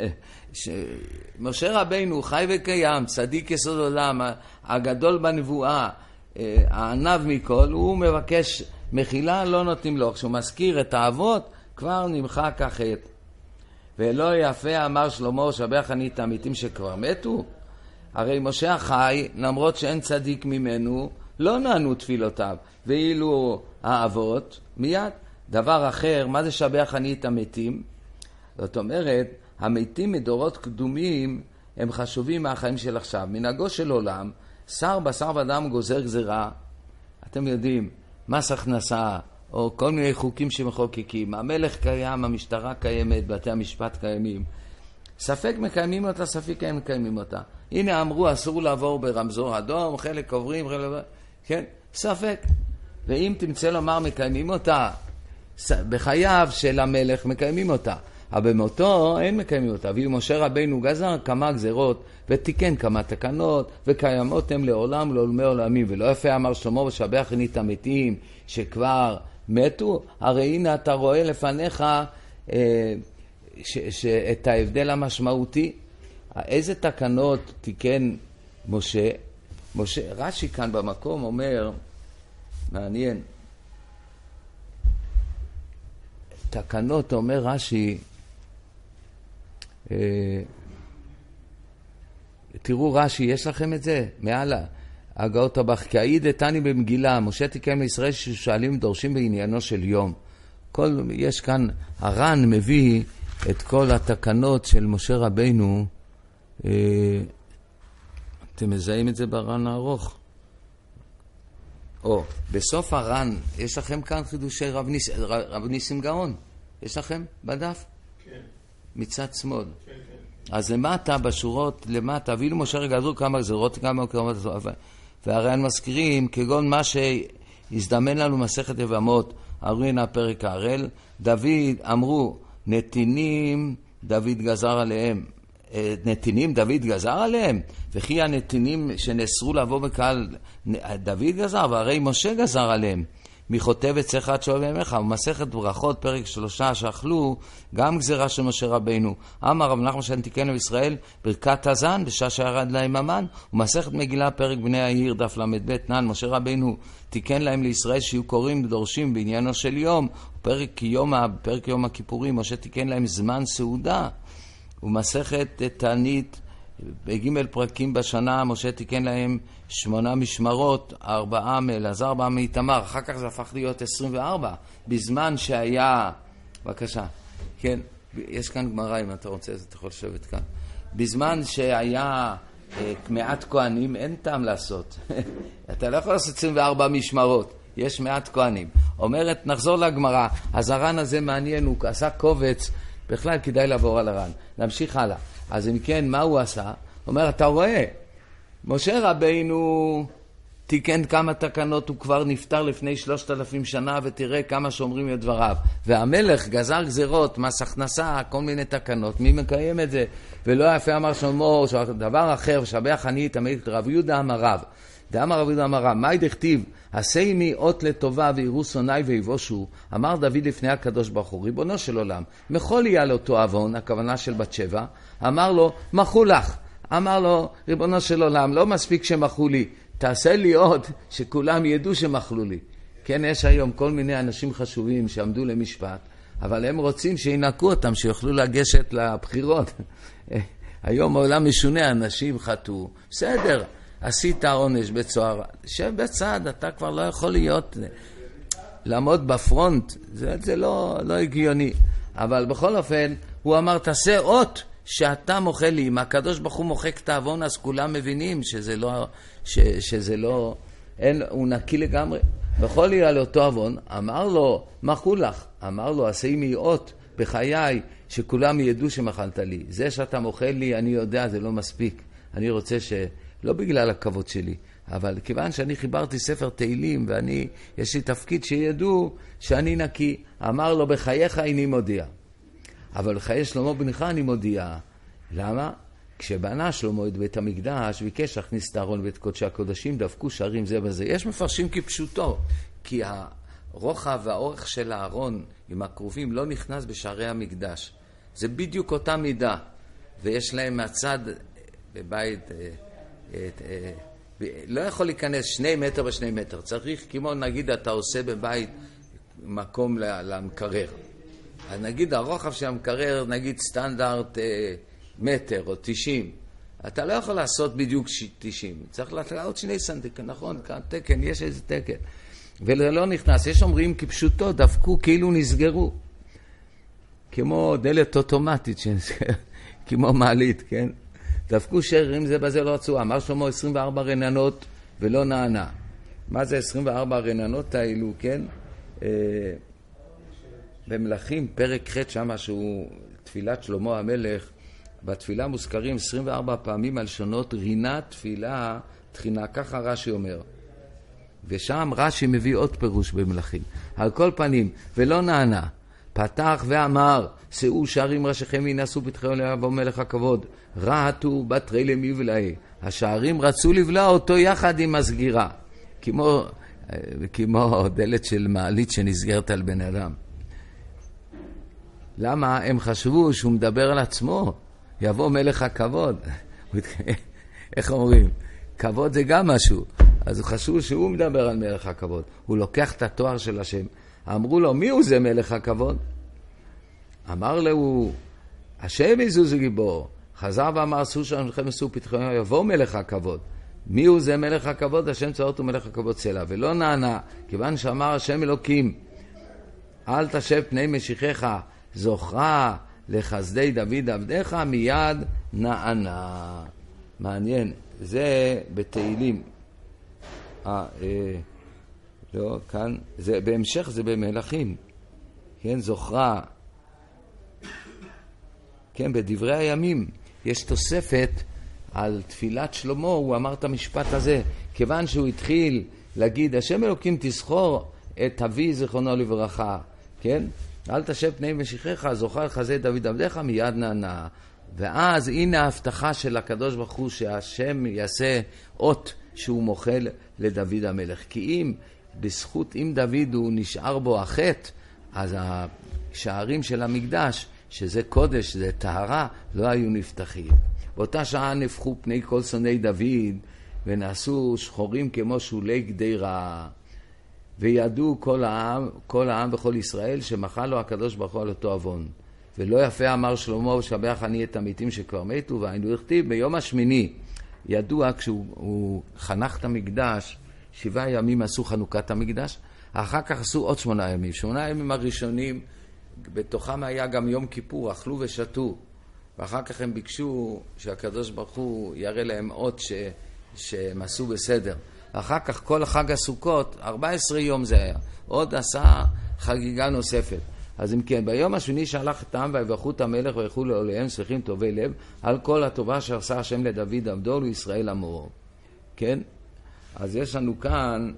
משה רבינו חי וקיים, צדיק יסוד עולם, הגדול בנבואה, הענב מכל, הוא מבקש מחילה, לא נותנים לו. כשהוא מזכיר את האבות, כבר נמחק החטא. ולא יפה אמר שלמה, שבח אני את המתים שכבר מתו. הרי משה החי, למרות שאין צדיק ממנו, לא נענו תפילותיו. ואילו האבות, מיד. דבר אחר, מה זה שבח אני את המתים? זאת אומרת, המתים מדורות קדומים הם חשובים מהחיים של עכשיו. מנהגו של עולם, שר בשר ודם גוזר גזרה. אתם יודעים, מס הכנסה, או כל מיני חוקים שמחוקקים. המלך קיים, המשטרה קיימת, בתי המשפט קיימים. ספק מקיימים אותה, ספק מקיימים אותה. הנה אמרו, אסור לעבור ברמזור אדום, חלק עוברים, חלק... כן, ספק. ואם תמצא לומר מקיימים אותה, בחייו של המלך מקיימים אותה. אבל במותו אין מקיימים אותה. ואילו משה רבינו גזר כמה גזרות ותיקן כמה תקנות וקיימות הם לעולם ולעולמי עולמים. ולא יפה אמר שלמה ושבח אני את המתים שכבר מתו. הרי הנה אתה רואה לפניך את ההבדל המשמעותי. איזה תקנות תיקן משה? רש"י כאן במקום אומר, מעניין, תקנות, אומר רש"י, תראו רש"י, יש לכם את זה? מעלה, הגאות הבח, כי העיד איתני במגילה, משה תיקן לישראל ששואלים דורשים בעניינו של יום. יש כאן, הר"ן מביא את כל התקנות של משה רבינו, אתם מזהים את זה בר"ן הארוך? או, בסוף הר"ן, יש לכם כאן חידושי רב ניסים גאון? יש לכם בדף? כן. מצד שמאל. כן, כן. אז למטה, בשורות למטה, ואילו משה גזרו כמה גזרות, כמה קרמות, והר"ן מזכירים, כגון מה שהזדמן לנו מסכת יבמות, הנה פרק הערל, דוד, אמרו, נתינים, דוד גזר עליהם. נתינים דוד גזר עליהם, וכי הנתינים שנאסרו לבוא בקהל דוד גזר, והרי משה גזר עליהם. מחוטב עצך עד שואל ימיך, ומסכת ברכות פרק 3 שאכלו, גם גזירה של משה רבינו. אמר רב נחמן שן תיקן לישראל ברכת הזן בשעה שירד להם המן, ומסכת מגילה פרק בני העיר דף ל"ב נן, משה רבינו תיקן להם לישראל שיהיו קוראים ודורשים בעניינו של יום, פרק יום הכיפורים משה תיקן להם זמן סעודה. ומסכת תענית בג' פרקים בשנה משה תיקן להם 8 משמרות, 4 מאלעזר, 4 מאיתמר, אחר כך זה הפך להיות 24 בזמן שהיה, בבקשה, כן, יש כאן גמרא אם אתה רוצה אז אתה יכול לשבת כאן, בזמן שהיה מעט כהנים אין טעם לעשות אתה לא יכול לעשות 24 משמרות, יש מעט כהנים. אומרת, נחזור לגמרא, אז הר"ן הזה מעניין, הוא עשה קובץ, בכלל כדאי לעבור על הר"ן. נמשיך הלאה. אז אם כן, מה הוא עשה? אומר, אתה רואה, משה רבינו תיקן כמה תקנות, הוא כבר נפטר לפני 3,000 שנה, ותראה כמה שומרים את דבריו. והמלך גזר גזירות, מס הכנסה, כל מיני תקנות. מי מקיים את זה? ולא יפה אמר שלמה, דבר אחר, שבח אני את המלך, רב יהודה אמר רב. דאמר רב יהודה אמר רב, מה דכתיב? עשה עמי אות לטובה ויראו שונאי ויבושו. אמר דוד לפני הקדוש ברוך הוא, ריבונו של עולם, מחול יהיה לאותו עוון, הכוונה של בת שבע, אמר לו, מחו לך. אמר לו, ריבונו של עולם, לא מספיק שמחו לי, תעשה לי עוד שכולם ידעו שמחלו לי. כן, יש היום כל מיני אנשים חשובים שעמדו למשפט, אבל הם רוצים שינקו אותם, שיוכלו לגשת לבחירות. היום העולם משונה, אנשים חטאו. בסדר, עשית עונש בצוהר, שב בצד, אתה כבר לא יכול להיות, לעמוד בפרונט, זה לא הגיוני. אבל בכל אופן, הוא אמר, תעשה אות שאתה מוחל לי. אם הקדוש ברוך הוא מוחק את העוון, אז כולם מבינים שזה לא, אין, הוא נקי לגמרי. בכל יראה לאותו עוון, אמר לו, מחו לך. אמר לו, עשה עמי אות בחיי, שכולם ידעו שמחלת לי. זה שאתה מוכל לי, אני יודע, זה לא מספיק. אני רוצה לא בגלל הכבוד שלי, אבל כיוון שאני חיברתי ספר תהילים, יש לי תפקיד שידעו שאני נקי. אמר לו, בחייך איני מודיע. אבל בחיי שלמה בנך אני מודיע. למה? כשבנה שלמה את בית המקדש, ביקש להכניס את הארון ואת קודשי הקודשים, דפקו שערים זה בזה. יש מפרשים כפשוטו, כי הרוחב והאורך של הארון עם הכרובים לא נכנס בשערי המקדש. זה בדיוק אותה מידה. ויש להם מהצד בבית, לא יכול להיכנס 2 מטר ב2 מטר. צריך, כמו נגיד אתה עושה בבית מקום למקרר. אז נגיד הרוחב של המקרר, נגיד סטנדרט מטר או 90. אתה לא יכול לעשות בדיוק 90. צריך לעוד 2 סנטימטר, נכון? כאן תקן, יש איזה תקן. וזה לא נכנס. יש אומרים כפשוטו, דפקו כאילו נסגרו. כמו דלת אוטומטית, כמו מעלית, כן? דפקו שערים זה בזה לא רצו. אמר שלמה 24 רננות ולא נענה. מה זה 24 רננות האלו, כן? במלכים, פרק ח' שמה שהוא תפילת שלמה המלך, בתפילה מוזכרים 24 פעמים על שונות רינה, תפילה, תחינה, ככה רש"י אומר. ושם רש"י מביא עוד פירוש במלכים. על כל פנים, ולא נענה. פתח ואמר, שאו שערים ראשיכם ינסו פתחי אליו ומלך הכבוד. רעתו בתרי למבלעי. השערים רצו לבלע אותו יחד עם הסגירה. כמו דלת של מעלית שנסגרת על בן אדם. למה? הם חשבו שהוא מדבר על עצמו. יבוא מלך הכבוד. איך אומרים? כבוד זה גם משהו. אז חשבו שהוא מדבר על מלך הכבוד. הוא לוקח את התואר של השם. אמרו לו, מי הוא זה מלך הכבוד? אמר לו, השם יזוז גיבור. חזר ואמר, סו שלכם עשו פתחים, יבוא מלך הכבוד. מי הוא זה מלך הכבוד? השם צבאות הוא מלך הכבוד צלע. ולא נענה, כיוון שאמר השם אלוקים, אל תשב פני משיחך, זוכרה לחסדי דוד עבדך, מיד נענה. מעניין, זה בתהילים. לא, כאן, זה בהמשך זה במלכים. כן, זוכרה. כן, בדברי הימים יש תוספת על תפילת שלמה, הוא אמר את המשפט הזה, כיוון שהוא התחיל להגיד, השם אלוקים תזכור את אבי זיכרונו לברכה, כן? אל תשב פני משיחך, זוכר חסדי דוד עבדך, מיד נענה. ואז הנה ההבטחה של הקדוש ברוך הוא שהשם יעשה אות שהוא מוחל לדוד המלך. כי אם בזכות, אם דוד הוא נשאר בו החטא, אז השערים של המקדש, שזה קודש, זה טהרה, לא היו נפתחים. באותה שעה נפחו פני כל שונאי דוד, ונעשו שחורים כמו שולי גדרה. וידעו כל העם וכל ישראל, שמחה לו הקדוש ברוך הוא על אותו אבון. ולא יפה אמר שלמה, ושבח אני את המתים שכבר מתו, והיינו הכתיב ביום השמיני. ידוע כשהוא חנך את המקדש, 7 ימים עשו חנוכת המקדש, אחר כך עשו עוד 8 ימים. 8 ימים הראשונים, בתוכם היה גם יום כיפור, אכלו ושתו, ואחר כך הם ביקשו שהקדוש ברוך הוא יראה להם אות שהם עשו בסדר. ואחר כך כל חג הסוכות, 14 יום זה היה, עוד עשה חגיגה נוספת. אז אם כן, ביום השני שלח את העם ויברכו את המלך וילכו לעוליהם שמחים טובי לב על כל הטובה שעשה השם לדוד עבדו ולישראל עמו. כן? אז יש לנו כאן,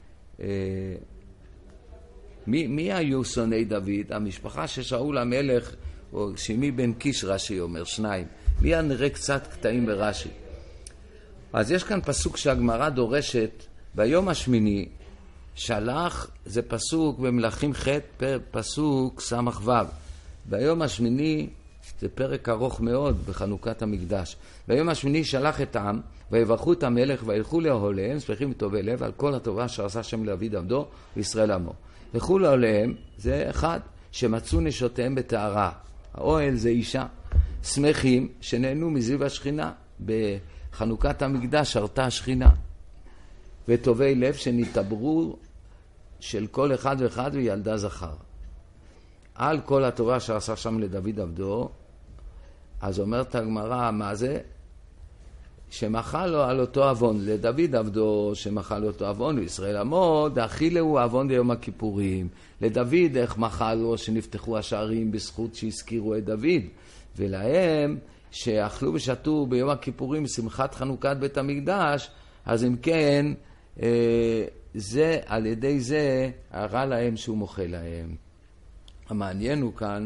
מי היו שונאי דוד? המשפחה ששאול המלך, או שימי בן קיש רש"י אומר, 2. מי נראה קצת קטעים ברש"י. אז יש כאן פסוק שהגמרא דורשת, ביום השמיני שלח, זה פסוק במלכים ח' פסוק סמך ו'. ביום השמיני זה פרק ארוך מאוד בחנוכת המקדש. ביום השמיני שלח את העם ויברכו את המלך וילכו לאוהליהם שמחים וטובי לב על כל הטובה שעשה השם לדוד עבדו וישראל עמו. ילכו לאוהליהם זה אחד שמצאו נשותיהם בטהרה. האוהל זה אישה. שמחים שנהנו מזיו השכינה. בחנוכת המקדש שרתה השכינה. וטובי לב שנתעברו של כל אחד ואחד וילדה זכר. על כל הטובה שעשה שם לדוד עבדו, אז אומרת הגמרא, מה זה? שמחל לו על אותו אבון, לדוד עבדו שמחל אותו אבון, וישראל עמו, דאכילהו אבון ביום הכיפורים. לדוד איך מחל לו שנפתחו השערים בזכות שהזכירו את דוד, ולהם שאכלו ושתו ביום הכיפורים שמחת חנוכת בית המקדש, אז אם כן, זה על ידי זה הרע להם שהוא מוחל להם. המעניין הוא כאן,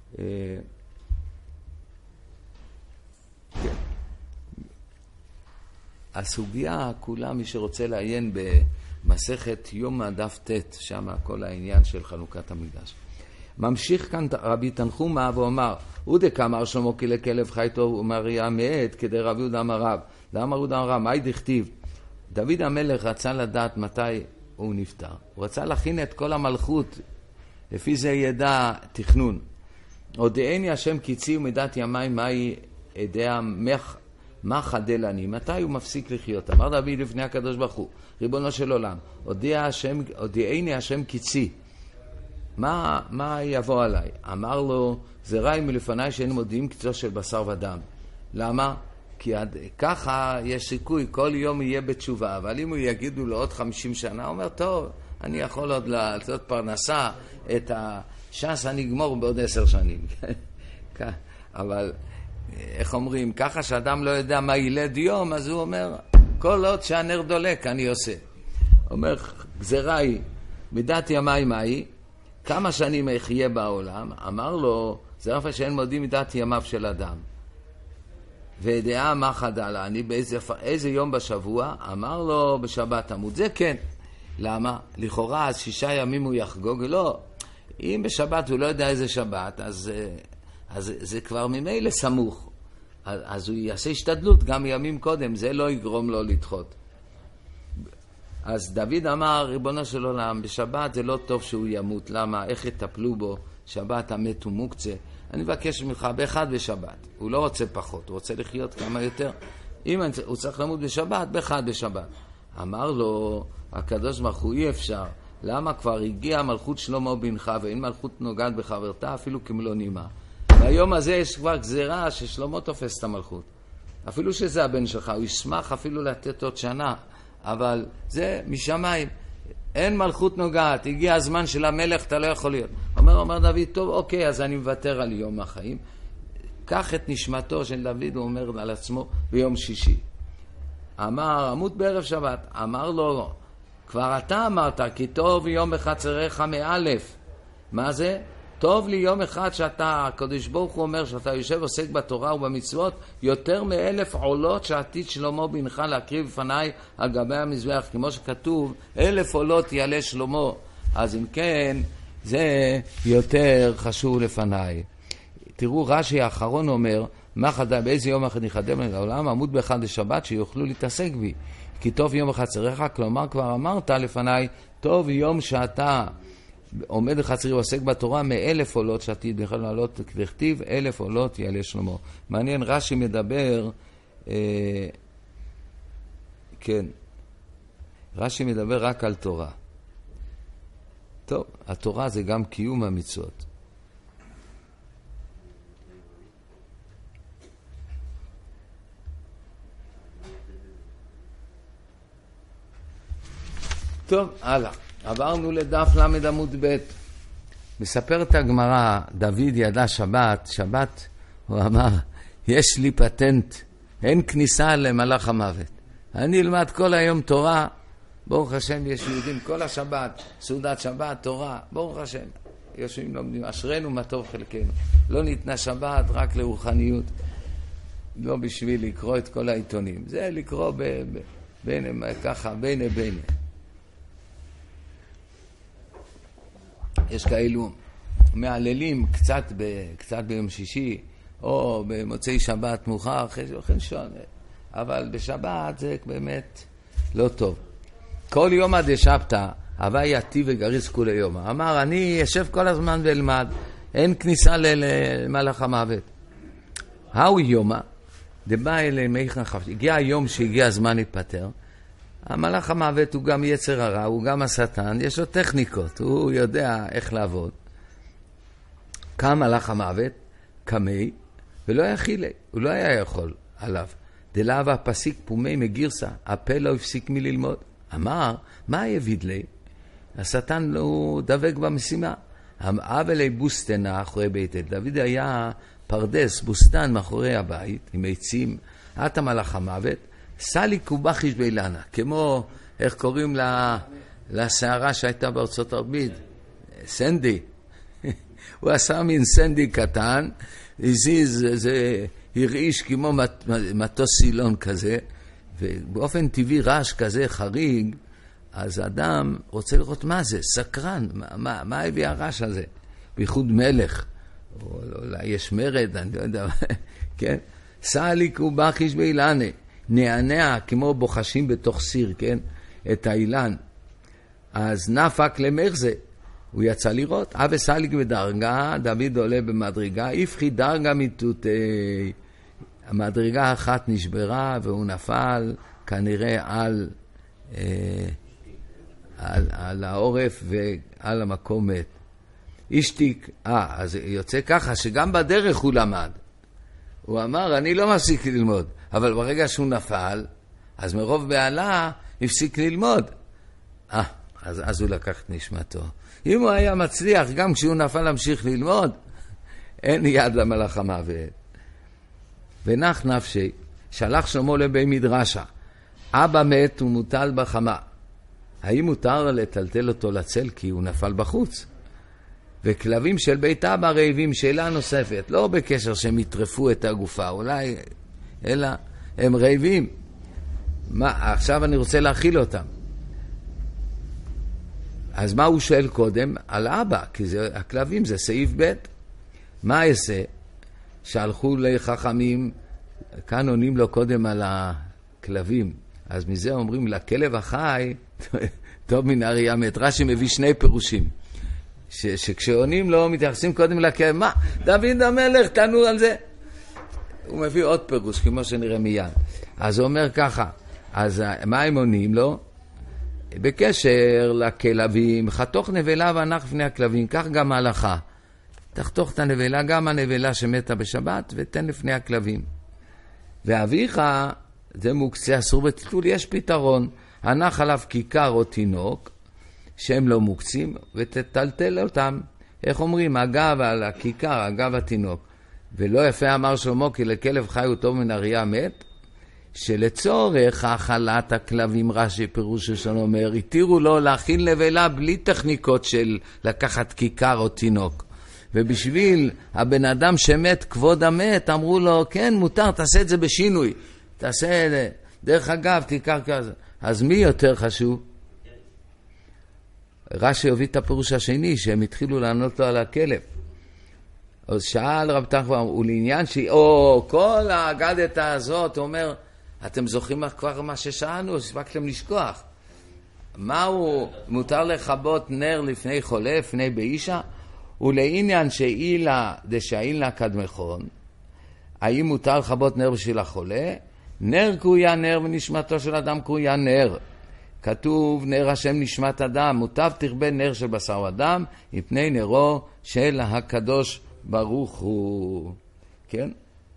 כן. הסוגיה כולה, מי שרוצה לעיין במסכת יום דף ט', שם כל העניין של חנוכת המקדש. ממשיך כאן רבי תנחומה ואומר, ודקאמר שלמה כי לכלב חי טוב ומריה מת, כדי רבי יהודה אמר רב. דאמר יהודה אמר רב, מהי דכתיב? דוד המלך רצה לדעת מתי הוא נפטר. הוא רצה להכין את כל המלכות, לפי זה ידע תכנון. הודיעני השם קיצי ומידת ימי מהי ידע מה חדל אני, מתי הוא מפסיק לחיות? אמר דוד לפני הקדוש ברוך הוא, ריבונו של עולם, הודיעני השם קיצי, מה יבוא עליי? אמר לו, זה רע מלפני שאין מודיעים קיצו של בשר ודם. למה? כי ככה יש סיכוי, כל יום יהיה בתשובה, אבל אם הוא יגידו לו עוד 50 שנה, הוא אומר, טוב, אני יכול עוד לעשות פרנסה, את הש"ס אני אגמור בעוד 10 שנים. אבל איך אומרים, ככה שאדם לא יודע מה ילד יום, אז הוא אומר, כל עוד שהנר דולק אני עושה. אומר, גזירה היא, מידת ימי מהי, כמה שנים יחיה בעולם, אמר לו, זה רפא שאין מודים מידת ימיו של אדם. וידעה מה חדל אני, באיזה יום בשבוע, אמר לו בשבת עמוד, זה כן. למה? לכאורה, אז 6 ימים הוא יחגוג, לא. אם בשבת הוא לא יודע איזה שבת, אז זה כבר ממילא סמוך. אז הוא יעשה השתדלות גם ימים קודם, זה לא יגרום לו לדחות. אז דוד אמר, ריבונו של עולם, בשבת זה לא טוב שהוא ימות. למה? איך יטפלו בו? שבת המת הוא מוקצה. אני מבקש ממך באחד בשבת. הוא לא רוצה פחות, הוא רוצה לחיות כמה יותר. אם הוא צריך למות בשבת, באחד בשבת. אמר לו, הקדוש ברוך הוא אי אפשר. למה? כבר הגיע מלכות שלמה בנך, ואין מלכות נוגעת בחברתה אפילו כמלוא נימה. והיום הזה יש כבר גזירה ששלמה תופס את המלכות. אפילו שזה הבן שלך, הוא ישמח אפילו לתת עוד שנה, אבל זה משמיים. אין מלכות נוגעת, הגיע הזמן של המלך, אתה לא יכול להיות. אומר דוד, טוב, אוקיי, אז אני מוותר על יום החיים. קח את נשמתו של דוד, הוא אומר על עצמו, ביום שישי. אמר, אמות בערב שבת. אמר לו, כבר אתה אמרת, כי טוב יום אחד צריך מאלף. מה זה? טוב לי יום אחד שאתה, הקדוש ברוך הוא אומר, שאתה יושב עוסק בתורה ובמצוות, יותר מ1,000 עולות שעתיד שלמה בנך להקריב בפניי על גבי המזבח, כמו שכתוב, 1,000 עולות יעלה שלמה. אז אם כן, זה יותר חשוב לפניי. תראו, רש"י האחרון אומר, מה חדל, באיזה יום אחד נחדם לעולם, עמוד באחד לשבת שיוכלו להתעסק בי. כי טוב יום אחד צריך, כלומר כבר אמרת לפניי, טוב יום שאתה עומד לחצרי ועוסק בתורה 1,000 עולות שעתיד בכלל לעלות כתיב 1,000 עולות יעלה שלמה. מעניין, רש"י מדבר, כן, רש"י מדבר רק על תורה. טוב, התורה זה גם קיום המצוות. טוב, הלאה. עברנו לדף למד עמוד ב'. מספרת הגמרא, דוד ידע שבת, הוא אמר, יש לי פטנט, אין כניסה למלאך המוות. אני אלמד כל היום תורה, ברוך השם יש יהודים כל השבת, סעודת שבת, תורה, ברוך השם. יושבים לומדים, אשרנו מה טוב חלקנו. לא ניתנה שבת רק לרוחניות, לא בשביל לקרוא את כל העיתונים. זה לקרוא ככה, בין. יש כאלו מעללים קצת ביום שישי, או במוצאי שבת מאוחר, אחרי זה אוכל שון. אבל בשבת זה באמת לא טוב. כל יום עד ישבתא, הווה יתי וגריס כולי יום. אמר, אני אשב כל הזמן ואלמד, אין כניסה למלאך המוות. האו יומא, דבא אלי מייכן חפשי. הגיע היום שהגיע הזמן להתפטר. המלאך המוות הוא גם יצר הרע, הוא גם השטן, יש לו טכניקות, הוא יודע איך לעבוד. קם מלאך המוות, קמי, ולא יאכילי, הוא לא היה יכול עליו. דלאו הפסיק פומי מגירסה, הפה לא הפסיק מללמוד. אמר, מה יביד לי? השטן הוא דבק במשימה. אבלי בוסטנה אחורי בית אל. דוד היה פרדס, בוסטן מאחורי הבית, עם עצים, עתה מלאך המוות, סלי קובחיש באילנה, כמו, איך קוראים לסערה שהייתה בארצות הברית? סנדי. הוא עשה מין סנדי קטן, הזיז, זה הרעיש כמו מטוס סילון כזה, ובאופן טבעי רעש כזה חריג, אז האדם רוצה לראות מה זה, סקרן, מה הביא הרעש הזה? בייחוד מלך, או אולי יש מרד, אני לא יודע, כן? סליק ובחיש באילנה, נענע כמו בוחשים בתוך סיר, כן? את האילן. אז נפק למחזה, הוא יצא לראות, אבא סליק בדרגה, דוד עולה במדרגה, יפחי דרגה מתותי. המדרגה האחת נשברה והוא נפל כנראה על העורף ועל המקום מת. השתיק, אז יוצא ככה שגם בדרך הוא למד. הוא אמר, אני לא מפסיק ללמוד, אבל ברגע שהוא נפל, אז מרוב בעלה הפסיק ללמוד. אז הוא לקח את נשמתו. אם הוא היה מצליח, גם כשהוא נפל להמשיך ללמוד, אין יד למלאך המוות. ונח נפשי, שלח שלמה לבי מדרשה, אבא מת ומוטל בחמה. האם מותר לטלטל אותו לצל כי הוא נפל בחוץ? וכלבים של בית אבא רעבים, שאלה נוספת, לא בקשר שהם יטרפו את הגופה, אולי, אלא הם רעבים. עכשיו אני רוצה להכיל אותם. אז מה הוא שואל קודם? על אבא, כי הכלבים זה סעיף ב'. מה יעשה? שהלכו לחכמים, כאן עונים לו קודם על הכלבים, אז מזה אומרים לכלב החי, טוב מן אריה מת. רש"י מביא שני פירושים, שכשעונים לו מתייחסים קודם לכלב, מה? דוד המלך תענו על זה. הוא מביא עוד פירוש, כמו שנראה מיד. אז הוא אומר ככה, אז מה הם עונים לו? בקשר לכלבים, חתוך נבלה וענך לפני הכלבים, כך גם ההלכה. תחתוך את הנבלה, גם הנבלה שמתה בשבת, ותן לפני הכלבים. ואביך, זה מוקצה, אסור בטלטול, יש פתרון. הנח עליו כיכר או תינוק, שהם לא מוקצים, ותטלטל אותם. איך אומרים? הגב על הכיכר, הגב התינוק. ולא יפה אמר שלמה, כי לכלב חי הוא טוב מן אריה מת, שלצורך האכלת הכלבים, רש"י פירוש ראשון אומר, התירו לו להכין נבלה בלי טכניקות של לקחת כיכר או תינוק. ובשביל הבן אדם שמת, כבוד המת, אמרו לו, כן, מותר, תעשה את זה בשינוי. תעשה את זה. דרך אגב, תיקר כזה. אז מי יותר חשוב? רש"י הוביל את הפירוש השני, שהם התחילו לענות לו על הכלב. אז שאל רב תחווה, הוא לעניין כל האגדתה הזאת, הוא אומר, אתם זוכרים כבר מה ששאלנו, הספקתם לשכוח. מהו מותר לכבות נר לפני חולה, לפני באישה? ולעניין שאילה דשאילה קדמכון, האם מותר לכבות נר בשביל החולה? נר קרויה נר ונשמתו של אדם קרויה נר. כתוב נר השם נשמת אדם, מוטב תרבה נר של בשר אדם, מפני נרו של הקדוש ברוך הוא. כן?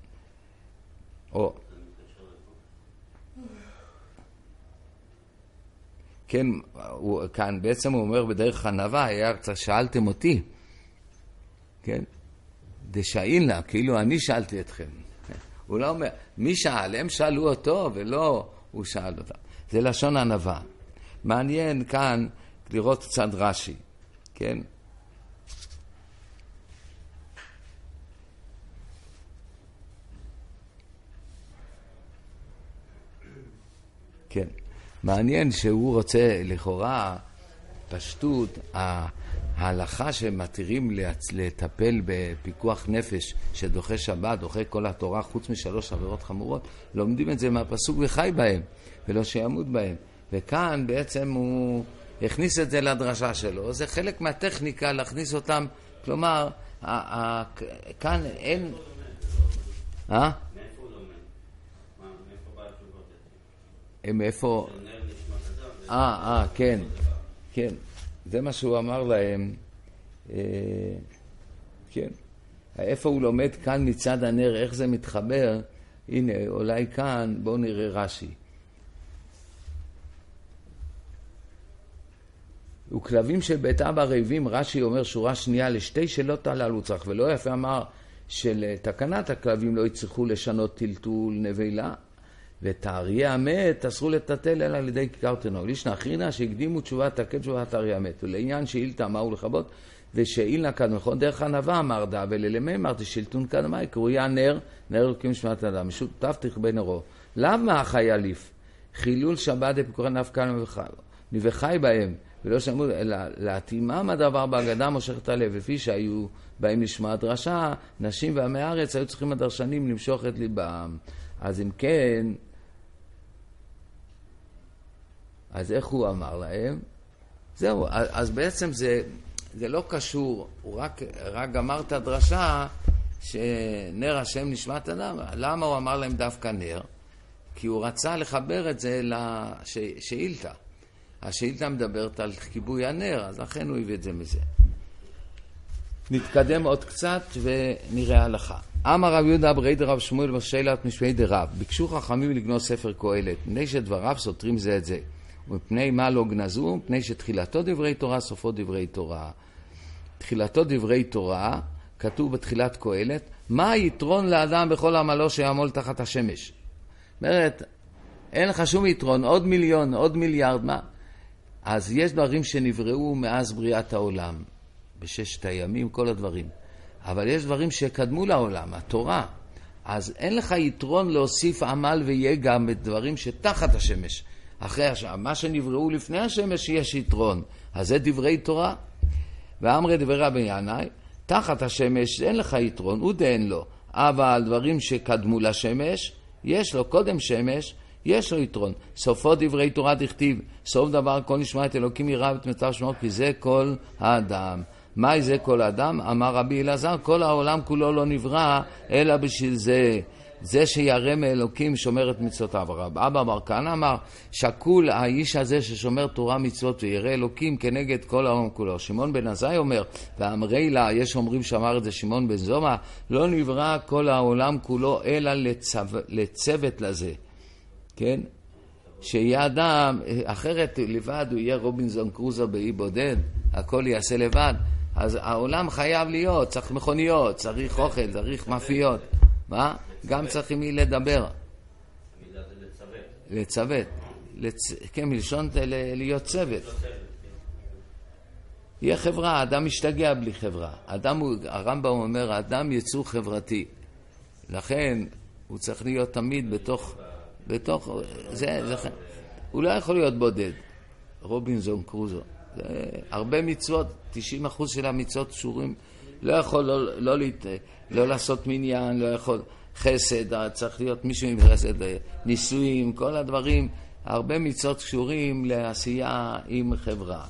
כן, כאן בעצם הוא אומר בדרך ענווה, שאלתם אותי, כן? דשאילנה, כאילו אני שאלתי אתכם. הוא לא אומר, מי שאל? הם שאלו אותו ולא הוא שאל אותם. זה לשון ענווה. מעניין כאן לראות קצת רש"י, כן? כן. מעניין שהוא רוצה לכאורה פשטות, ההלכה שמתירים לטפל בפיקוח נפש שדוחה שבת, דוחה כל התורה חוץ משלוש עבירות חמורות, לומדים את זה מהפסוק וחי בהם ולא שימות בהם. וכאן בעצם הוא הכניס את זה לדרשה שלו. זה חלק מהטכניקה להכניס אותם, כלומר, כאן אין... מאיפה? כן, כן. זה מה שהוא אמר להם. כן. איפה הוא לומד כאן מצד הנר, איך זה מתחבר? הנה, אולי כאן, בואו נראה רש"י. וכלבים של בית אבא רעבים, רש"י אומר שורה שנייה, לשתי שאלות הללו צריך, ולא יפה אמר של תקנת הכלבים לא יצטרכו לשנות טלטול נבלה, ואת האריה המת אסרו לטטל אלא על ידי כיכר תנור. לישנא אחרינא שהקדימו תשובת תשובת האריה המת, ולעניין שאילתא מהו לכבות, ושאילנה קדמכון דרך ענווה אמר דה, וללמי אמרתי שלטון קדמי, קרויה נר, נר אלוקים שמת אדם, משותף תכבה נרו. לאו מהחי אליף, חילול שבת דפיקורא נפקא נבחי בהם, ולא שמעו, אלא להתאימם הדבר בהגדה מושכת הלב, לפי שהיו באים לשמוע דרשה, נשים ועמי הארץ היו צריכים הדרשנים למשוך את ליבם. אז אם כן, אז איך הוא אמר להם? זהו, אז בעצם זה לא קשור, הוא רק גמר את הדרשה שנר השם נשמת אדם. למה הוא אמר להם דווקא נר? כי הוא רצה לחבר את זה לשאילתא. השאילתא מדברת על כיבוי הנר, אז לכן הוא הביא את זה מזה. נתקדם עוד קצת ונראה הלכה. אמר רב יהודה ברי דרב שמואל בשאלת משמעי דרב, ביקשו חכמים לגנוז ספר קהלת, מפני שדבריו סותרים זה את זה. ומפני מה לא גנזו? מפני שתחילתו דברי תורה, סופו דברי תורה. תחילתו דברי תורה, כתוב בתחילת קהלת, מה היתרון לאדם בכל עמלו שיעמול תחת השמש? אומרת, אין לך שום יתרון, עוד מיליון, עוד מיליארד, מה? אז יש דברים שנבראו מאז בריאת העולם, בששת הימים, כל הדברים. אבל יש דברים שקדמו לעולם, התורה. אז אין לך יתרון להוסיף עמל ויהיה גם בדברים שתחת השמש. אחרי מה שנבראו לפני השמש יש יתרון. אז זה דברי תורה. ואמרי דברי רבי ינאי, תחת השמש אין לך יתרון, הוא דאין לו. אבל דברים שקדמו לשמש, יש לו קודם שמש, יש לו יתרון. סופו דברי תורה דכתיב, סוף דבר כל נשמע את אלוקים ירא ואת מצב שמו, כי זה כל האדם. מהי זה כל האדם? אמר רבי אלעזר, כל העולם כולו לא נברא, אלא בשביל זה. זה שירא מאלוקים שומר את מצוותיו. אבא בר כהנא אמר, שקול האיש הזה ששומר תורה מצוות וירא אלוקים כנגד כל העולם כולו. שמעון בן עזאי אומר, ואמרי לה, יש אומרים שאמר את זה שמעון בן זומא, לא נברא כל העולם כולו אלא לצוות לזה. כן? שיהיה אדם, אחרת לבד הוא יהיה רובינזון קרוזו באי בודד, הכל יעשה לבד. אז העולם חייב להיות, צריך מכוניות, צריך אוכל, צריך מאפיות. מה? גם צריכים מי לדבר. לצוות. כן, מלשון להיות צוות. יהיה חברה, אדם משתגע בלי חברה. הרמב"ם אומר, האדם יצור חברתי. לכן הוא צריך להיות תמיד בתוך הוא לא יכול להיות בודד. רובינזון קרוזו. הרבה מצוות, 90% של המצוות קשורים. לא יכול לא לעשות מניין, לא יכול חסד, צריך להיות מישהו עם חסד, ניסויים, כל הדברים. הרבה מצוות קשורים לעשייה עם חברה.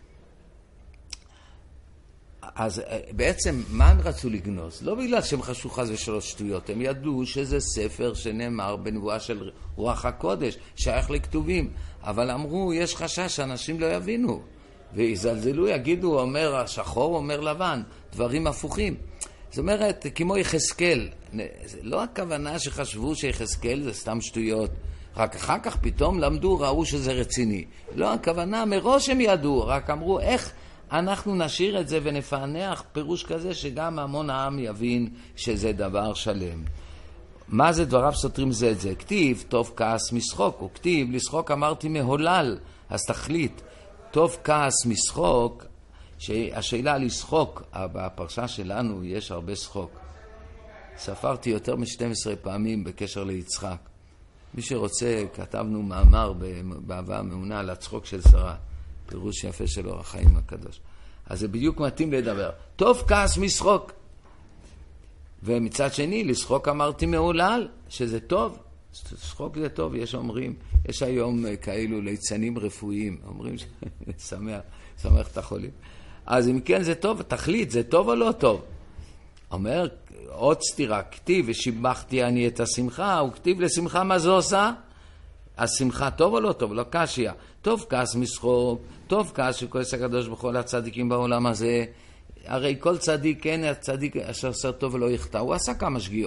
אז בעצם מה הם רצו לגנוז? לא בגלל שהם חשבו חס ושלוש שטויות, הם ידעו שזה ספר שנאמר בנבואה של רוח הקודש, שייך לכתובים, אבל אמרו, יש חשש שאנשים לא יבינו, ויזלזלו, יגידו, אומר השחור, אומר לבן, דברים הפוכים. זאת אומרת, כמו יחזקאל, לא הכוונה שחשבו שיחזקאל זה סתם שטויות, רק אחר כך פתאום למדו, ראו שזה רציני. לא הכוונה, מראש הם ידעו, רק אמרו, איך אנחנו נשאיר את זה ונפענח פירוש כזה שגם המון העם יבין שזה דבר שלם. מה זה דבריו סותרים זה את זה? כתיב, טוב כעס משחוק, או כתיב, לשחוק אמרתי מהולל, אז תחליט. טוב כעס משחוק, שהשאלה לשחוק, בפרשה שלנו יש הרבה שחוק. ספרתי יותר מ-12 פעמים בקשר ליצחק. מי שרוצה, כתבנו מאמר באהבה מאונה על הצחוק של שרה. פירוש יפה של אור החיים הקדוש. אז זה בדיוק מתאים לדבר. טוב כעס משחוק. ומצד שני, לשחוק אמרתי מעולל, שזה טוב. שחוק זה טוב, יש אומרים, יש היום כאלו ליצנים רפואיים, אומרים שמח את החולים. אז אם כן זה טוב, תחליט, זה טוב או לא טוב? אומר, עוד סתירה, כתיב ושיבחתי אני את השמחה, הוא כתיב לשמחה מה זה עושה? השמחה טוב או לא טוב? לא קשיה. טוב כעס משחוק, טוב כעס שכועס הקדוש בכל הצדיקים בעולם הזה. הרי כל צדיק, כן, הצדיק אשר עשה טוב ולא יחטא, הוא עשה כמה שגיאות.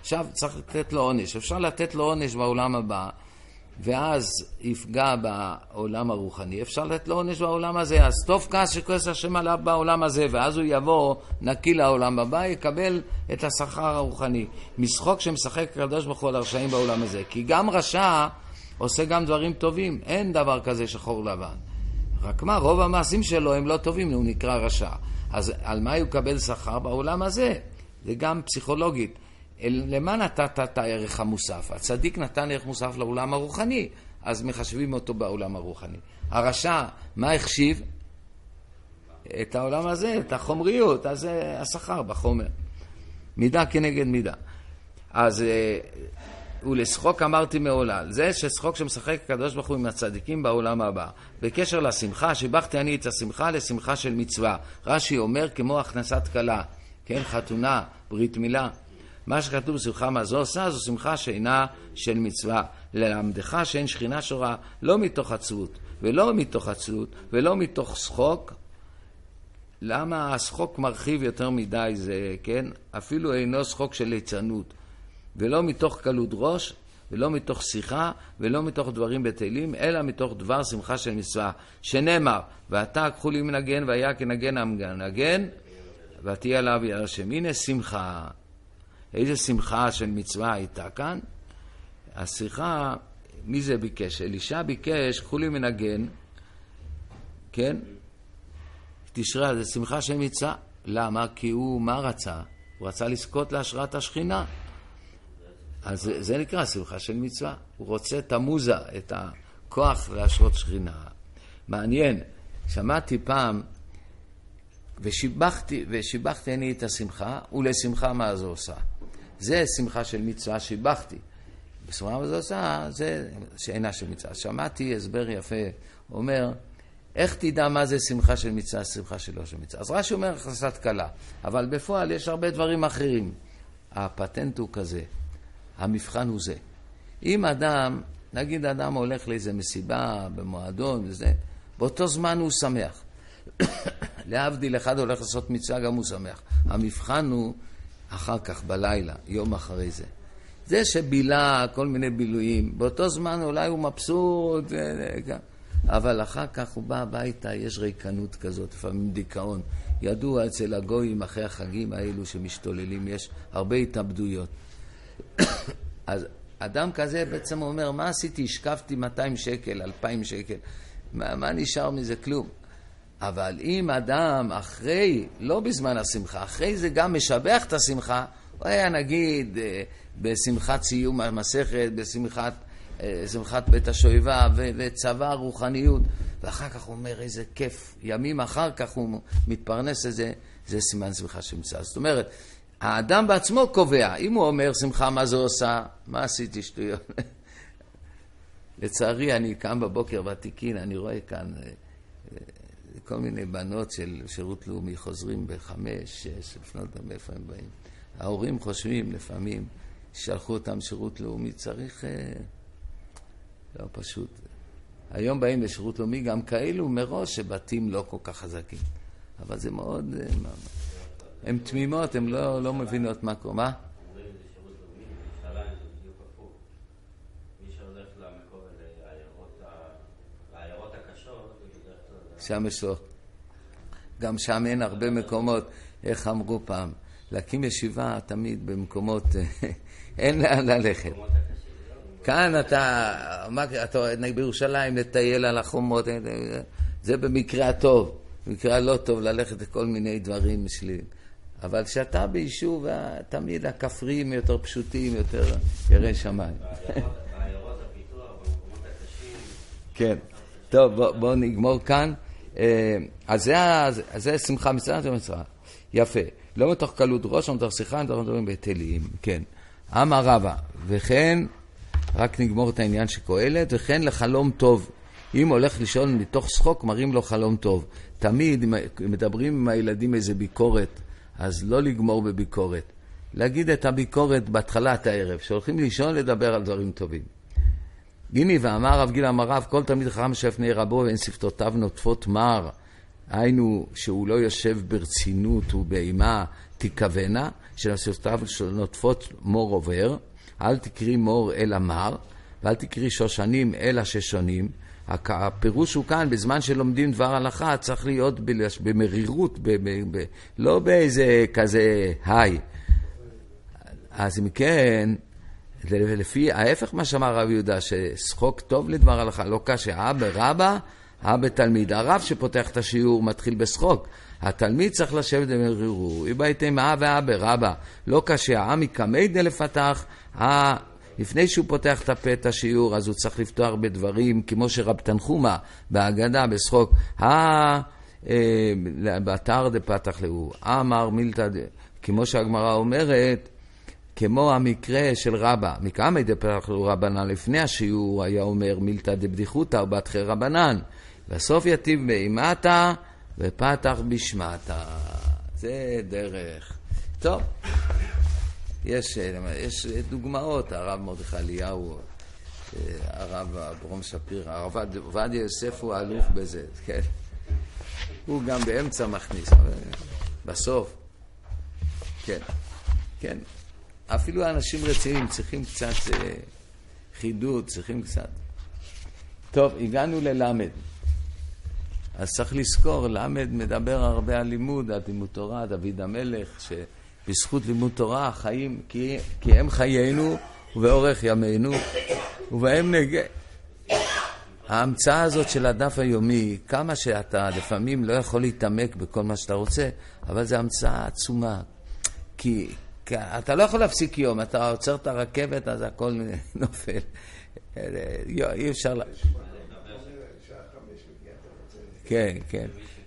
עכשיו צריך לתת לו עונש. אפשר לתת לו עונש בעולם הבא, ואז יפגע בעולם הרוחני. אפשר לתת לו עונש בעולם הזה. אז טוב כעס שכועס השם עליו בעולם הזה, ואז הוא יבוא נקי לעולם הבא, יקבל את השכר הרוחני. משחוק שמשחק הקדוש ברוך הוא על הרשעים בעולם הזה. כי גם רשע עושה גם דברים טובים. אין דבר כזה שחור לבן. רק מה, רוב המעשים שלו הם לא טובים, הוא נקרא רשע. אז על מה הוא יקבל שכר בעולם הזה? זה גם פסיכולוגית. למה נתת את הערך המוסף? הצדיק נתן ערך מוסף לעולם הרוחני, אז מחשבים אותו בעולם הרוחני. הרשע, מה החשיב? את העולם הזה, את החומריות, אז השכר בחומר. מידה כנגד מידה. אז ולשחוק אמרתי מעולל. זה ששחוק שמשחק הקדוש ברוך הוא עם הצדיקים בעולם הבא. בקשר לשמחה, שיבחתי אני את השמחה לשמחה של מצווה. רש"י אומר כמו הכנסת כלה, כן, חתונה, ברית מילה. מה שכתוב שמחה מה זו עושה, זו שמחה שאינה של מצווה. ללמדך שאין שכינה שורה, לא מתוך עצבות, ולא מתוך עצלות, ולא מתוך שחוק. למה השחוק מרחיב יותר מדי זה, כן? אפילו אינו שחוק של ליצנות. ולא מתוך קלות ראש, ולא מתוך שיחה, ולא מתוך דברים בטלים, אלא מתוך דבר שמחה של מצווה. שנאמר, ואתה קחו לי מנגן, והיה כנגן המנגן, ותהיה עליו ירא השם. הנה שמחה. איזה שמחה של מצווה הייתה כאן? השיחה, מי זה ביקש? אלישע ביקש, קחו לי מנגן, כן? תשרה, זה שמחה של מצווה. למה? כי הוא, מה רצה? הוא רצה לזכות להשראת השכינה. אז זה נקרא שמחה של מצווה. הוא רוצה את המוזה, את הכוח להשרות שכינה. מעניין, שמעתי פעם, ושיבחתי אני את השמחה, ולשמחה מה זה עושה. זה שמחה של מצווה שיבחתי. בשמחה מה זה עושה, זה שאינה של מצווה. שמעתי הסבר יפה, אומר, איך תדע מה זה שמחה של מצווה, שמחה שלא של מצווה? אז רש"י אומר הכנסת כלה, אבל בפועל יש הרבה דברים אחרים. הפטנט הוא כזה, המבחן הוא זה. אם אדם, נגיד אדם הולך לאיזה מסיבה, במועדון וזה, באותו זמן הוא שמח. להבדיל אחד הולך לעשות מצווה, גם הוא שמח. המבחן הוא אחר כך בלילה, יום אחרי זה. זה שבילה כל מיני בילויים, באותו זמן אולי הוא מבסוט, אבל אחר כך הוא בא הביתה, יש ריקנות כזאת, לפעמים דיכאון. ידוע אצל הגויים אחרי החגים האלו שמשתוללים, יש הרבה התאבדויות. אז אדם כזה בעצם אומר, מה עשיתי? השקפתי 200 שקל, 2,000 שקל. מה נשאר מזה? כלום. אבל אם אדם אחרי, לא בזמן השמחה, אחרי זה גם משבח את השמחה, הוא היה נגיד בשמחת סיום המסכת, בשמחת בית השואבה וצבא רוחניות, ואחר כך הוא אומר איזה כיף, ימים אחר כך הוא מתפרנס לזה, זה סימן שמחה של מצווה. זאת אומרת, האדם בעצמו קובע, אם הוא אומר שמחה מה זה עושה, מה עשיתי שטויות? לצערי אני קם בבוקר ותיקין, אני רואה כאן כל מיני בנות של שירות לאומי חוזרים ב5, 6, לפנות אותם איפה הם באים. ההורים חושבים לפעמים, שלחו אותם שירות לאומי, צריך לא פשוט. היום באים לשירות לאומי גם כאלו מראש שבתים לא כל כך חזקים. אבל זה מאוד, הן תמימות, הן לא מבינות מה קורה. מה? אומרים זה שירות לאומי, בירושלים זה בדיוק הפוך. מי שהולך לעיירות הקשות, שם יש לו. גם שם אין הרבה מקומות, איך אמרו פעם, להקים ישיבה תמיד במקומות, אין לאן ללכת. כאן אתה בירושלים לטייל על החומות, זה במקרה הטוב, במקרה לא טוב ללכת לכל מיני דברים שליליים. אבל כשאתה ביישוב, תמיד הכפריים יותר פשוטים, יותר ירא שמיים. בעיירות הפיתוח, במקומות הקשים. כן. טוב, בואו נגמור כאן. אז זה שמחה מצווה, זה מצווה. יפה. לא מתוך קלות ראש, לא מתוך שיחה, מתוך דברים בטלים. כן. אמר רבא, וכן, רק נגמור את העניין שקהלת, וכן לחלום טוב. אם הולך לישון מתוך שחוק, מראים לו חלום טוב. תמיד, אם מדברים עם הילדים איזה ביקורת, אז לא לגמור בביקורת. להגיד את הביקורת בהתחלת הערב, שהולכים לישון לדבר על דברים טובים. הנה ואמר רב גיל אמר רב, כל תמיד חכם שפני רבו ואין שפתותיו נוטפות מר. היינו שהוא לא יושב ברצינות ובאימה תכוונה, שנפשותיו נוטפות מור עובר, אל תקרי מור אל המר, ואל תקרי שושנים אל הששונים. הפירוש הוא כאן, בזמן שלומדים דבר הלכה, צריך להיות במרירות, לא באיזה כזה היי. אז אם כן, לפי ההפך מה שאמר רב יהודה, ששחוק טוב לדבר הלכה, לא קשה, אבא רבא, אבא תלמיד. הרב שפותח את השיעור מתחיל בשחוק, התלמיד צריך לשבת במרירות. אם הייתם אבא רבא, לא קשה, עמי קמי דלפתח, לפני שהוא פותח את הפה את השיעור, אז הוא צריך לפתוח בדברים, כמו שרב תנחומה בהגדה, בשחוק, באתר דפתח לו, אמר מילתא, כמו שהגמרא אומרת, כמו המקרה של רבא, מקמי דפתח לו רבנן, לפני השיעור היה אומר מילתא דבדיחותא או בתחי רבנן, בסוף יתיב באימתא ופתח בשמעתא. זה דרך. טוב. יש דוגמאות, הרב מרדכי אליהו, הרב אברום שפיר, הרב עובדיה יוסף הוא האלוף בזה, כן? הוא גם באמצע מכניס, בסוף, כן, כן. אפילו האנשים רציניים צריכים קצת חידוד, צריכים קצת. טוב, הגענו ללמד. אז צריך לזכור, למד מדבר הרבה על לימוד, על לימוד תורה, דוד המלך, בזכות לימוד תורה, חיים, כי הם חיינו ובאורך ימינו, ובהם נגע. ההמצאה הזאת של הדף היומי, כמה שאתה לפעמים לא יכול להתעמק בכל מה שאתה רוצה, אבל זו המצאה עצומה. כי אתה לא יכול להפסיק יום, אתה עוצר את הרכבת, אז הכל נופל. אי אפשר כן, כן.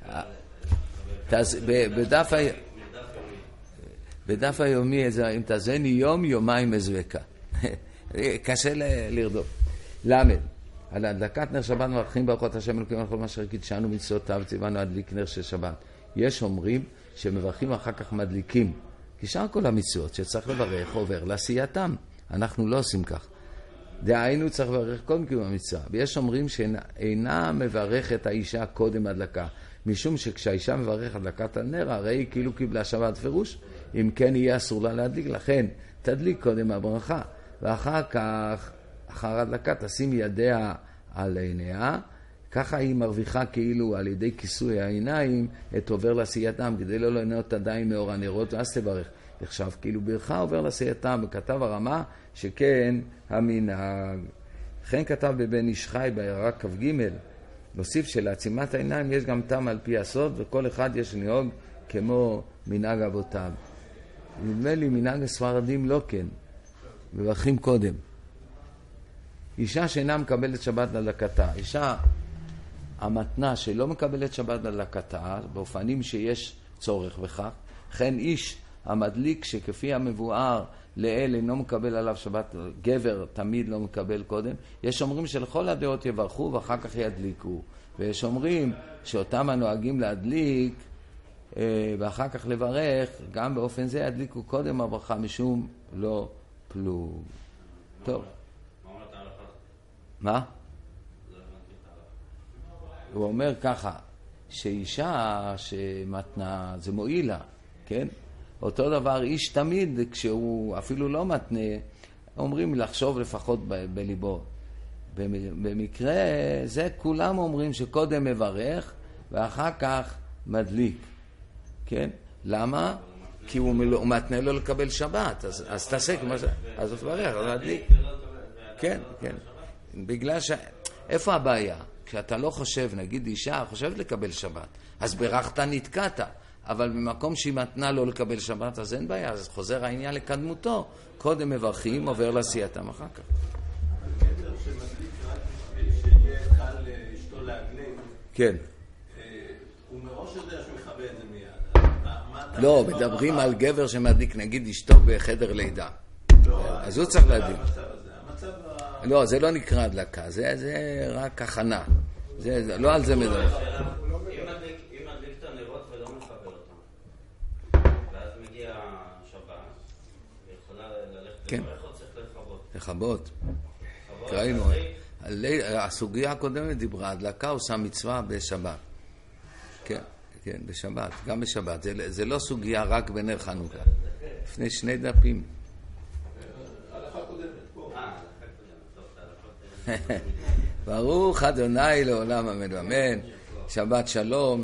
בדף היומי, אם תזני יום, יומיים מזווקה. קשה לרדוף. למד. על הדלקת נר שבת מברכים ברכות השם אלוקים על כל מה שקידשנו מצוותיו ציוונו להדליק נר של שבת. יש אומרים שמברכים אחר כך מדליקים. כי שאר כל המצוות שצריך לברך עובר לעשייתם. אנחנו לא עושים כך. דהיינו צריך לברך קודם קיום המצווה. ויש אומרים שאינה מברכת האישה קודם הדלקה. משום שכשהאישה מברך הדלקת הנר, הרי היא כאילו קיבלה שבת פירוש. אם כן יהיה אסור לה להדליק, לכן תדליק קודם הברכה. ואחר כך, אחר הדלקה, תשים ידיה על עיניה. ככה היא מרוויחה כאילו על ידי כיסוי העיניים את עובר לעשייתם, כדי לא ליהנות עדיין מאור הנרות, ואז תברך. עכשיו, כאילו ברכה עובר לעשייתם, וכתב הרמה שכן המנהג. לכן כתב בבן איש חי בעיירה כ"ג, נוסיף שלעצימת העיניים יש גם טעם על פי הסוד, וכל אחד יש לנהוג כמו מנהג אבותיו. נדמה לי מנהג הספרדים לא כן, מברכים קודם. אישה שאינה מקבלת שבת להדלקתה, אישה המתנה שלא מקבלת שבת להדלקתה, באופנים שיש צורך בכך, לכן איש המדליק שכפי המבואר לאל אינו מקבל עליו שבת, גבר תמיד לא מקבל קודם. יש אומרים שלכל הדעות יברכו ואחר כך ידליקו, ויש אומרים שאותם הנוהגים להדליק ואחר כך לברך, גם באופן זה ידליקו קודם הברכה משום לא פלוג. טוב. מה? הוא אומר ככה, שאישה שמתנה זה מועילה, כן? אותו דבר איש תמיד כשהוא אפילו לא מתנה, אומרים לחשוב לפחות בליבו. במקרה זה כולם אומרים שקודם מברך ואחר כך מדליק, כן? למה? כי הוא מתנה לו לקבל שבת, אז תעשה כמו זה, אז הוא תברך, אז מדליק. כן, כן. בגלל איפה הבעיה? כשאתה לא חושב, נגיד אישה חושבת לקבל שבת, אז ברכת נתקעת, אבל במקום שהיא מתנה לא לקבל שבת, אז אין בעיה, אז חוזר העניין לקדמותו, קודם מברכים, עובר לעשייתם אחר כך. גבר שמדליק רק שיהיה קל לאשתו להגלים, כן. הוא מראש יודע שהוא מכבה את זה מיד. לא, מדברים על גבר שמדליק, נגיד אשתו בחדר לידה. אז הוא צריך להדליק. לא, זה לא נקרא הדלקה, זה רק הכנה. לא על זה מדבר. אם מדליק את הנרות ולא מקבל אותם, ואז מגיע שבת, ויכולה ללכת לברך או צריך לכבות? קראינו, הסוגיה הקודמת דיברה, הדלקה עושה מצווה בשבת. כן. כן, בשבת, גם בשבת. זה לא סוגיה רק בנר חנוכה. לפני 2 דפים. הלכה קודמת, פה. ברוך אדוני לעולם אמן ואמן. שבת שלום.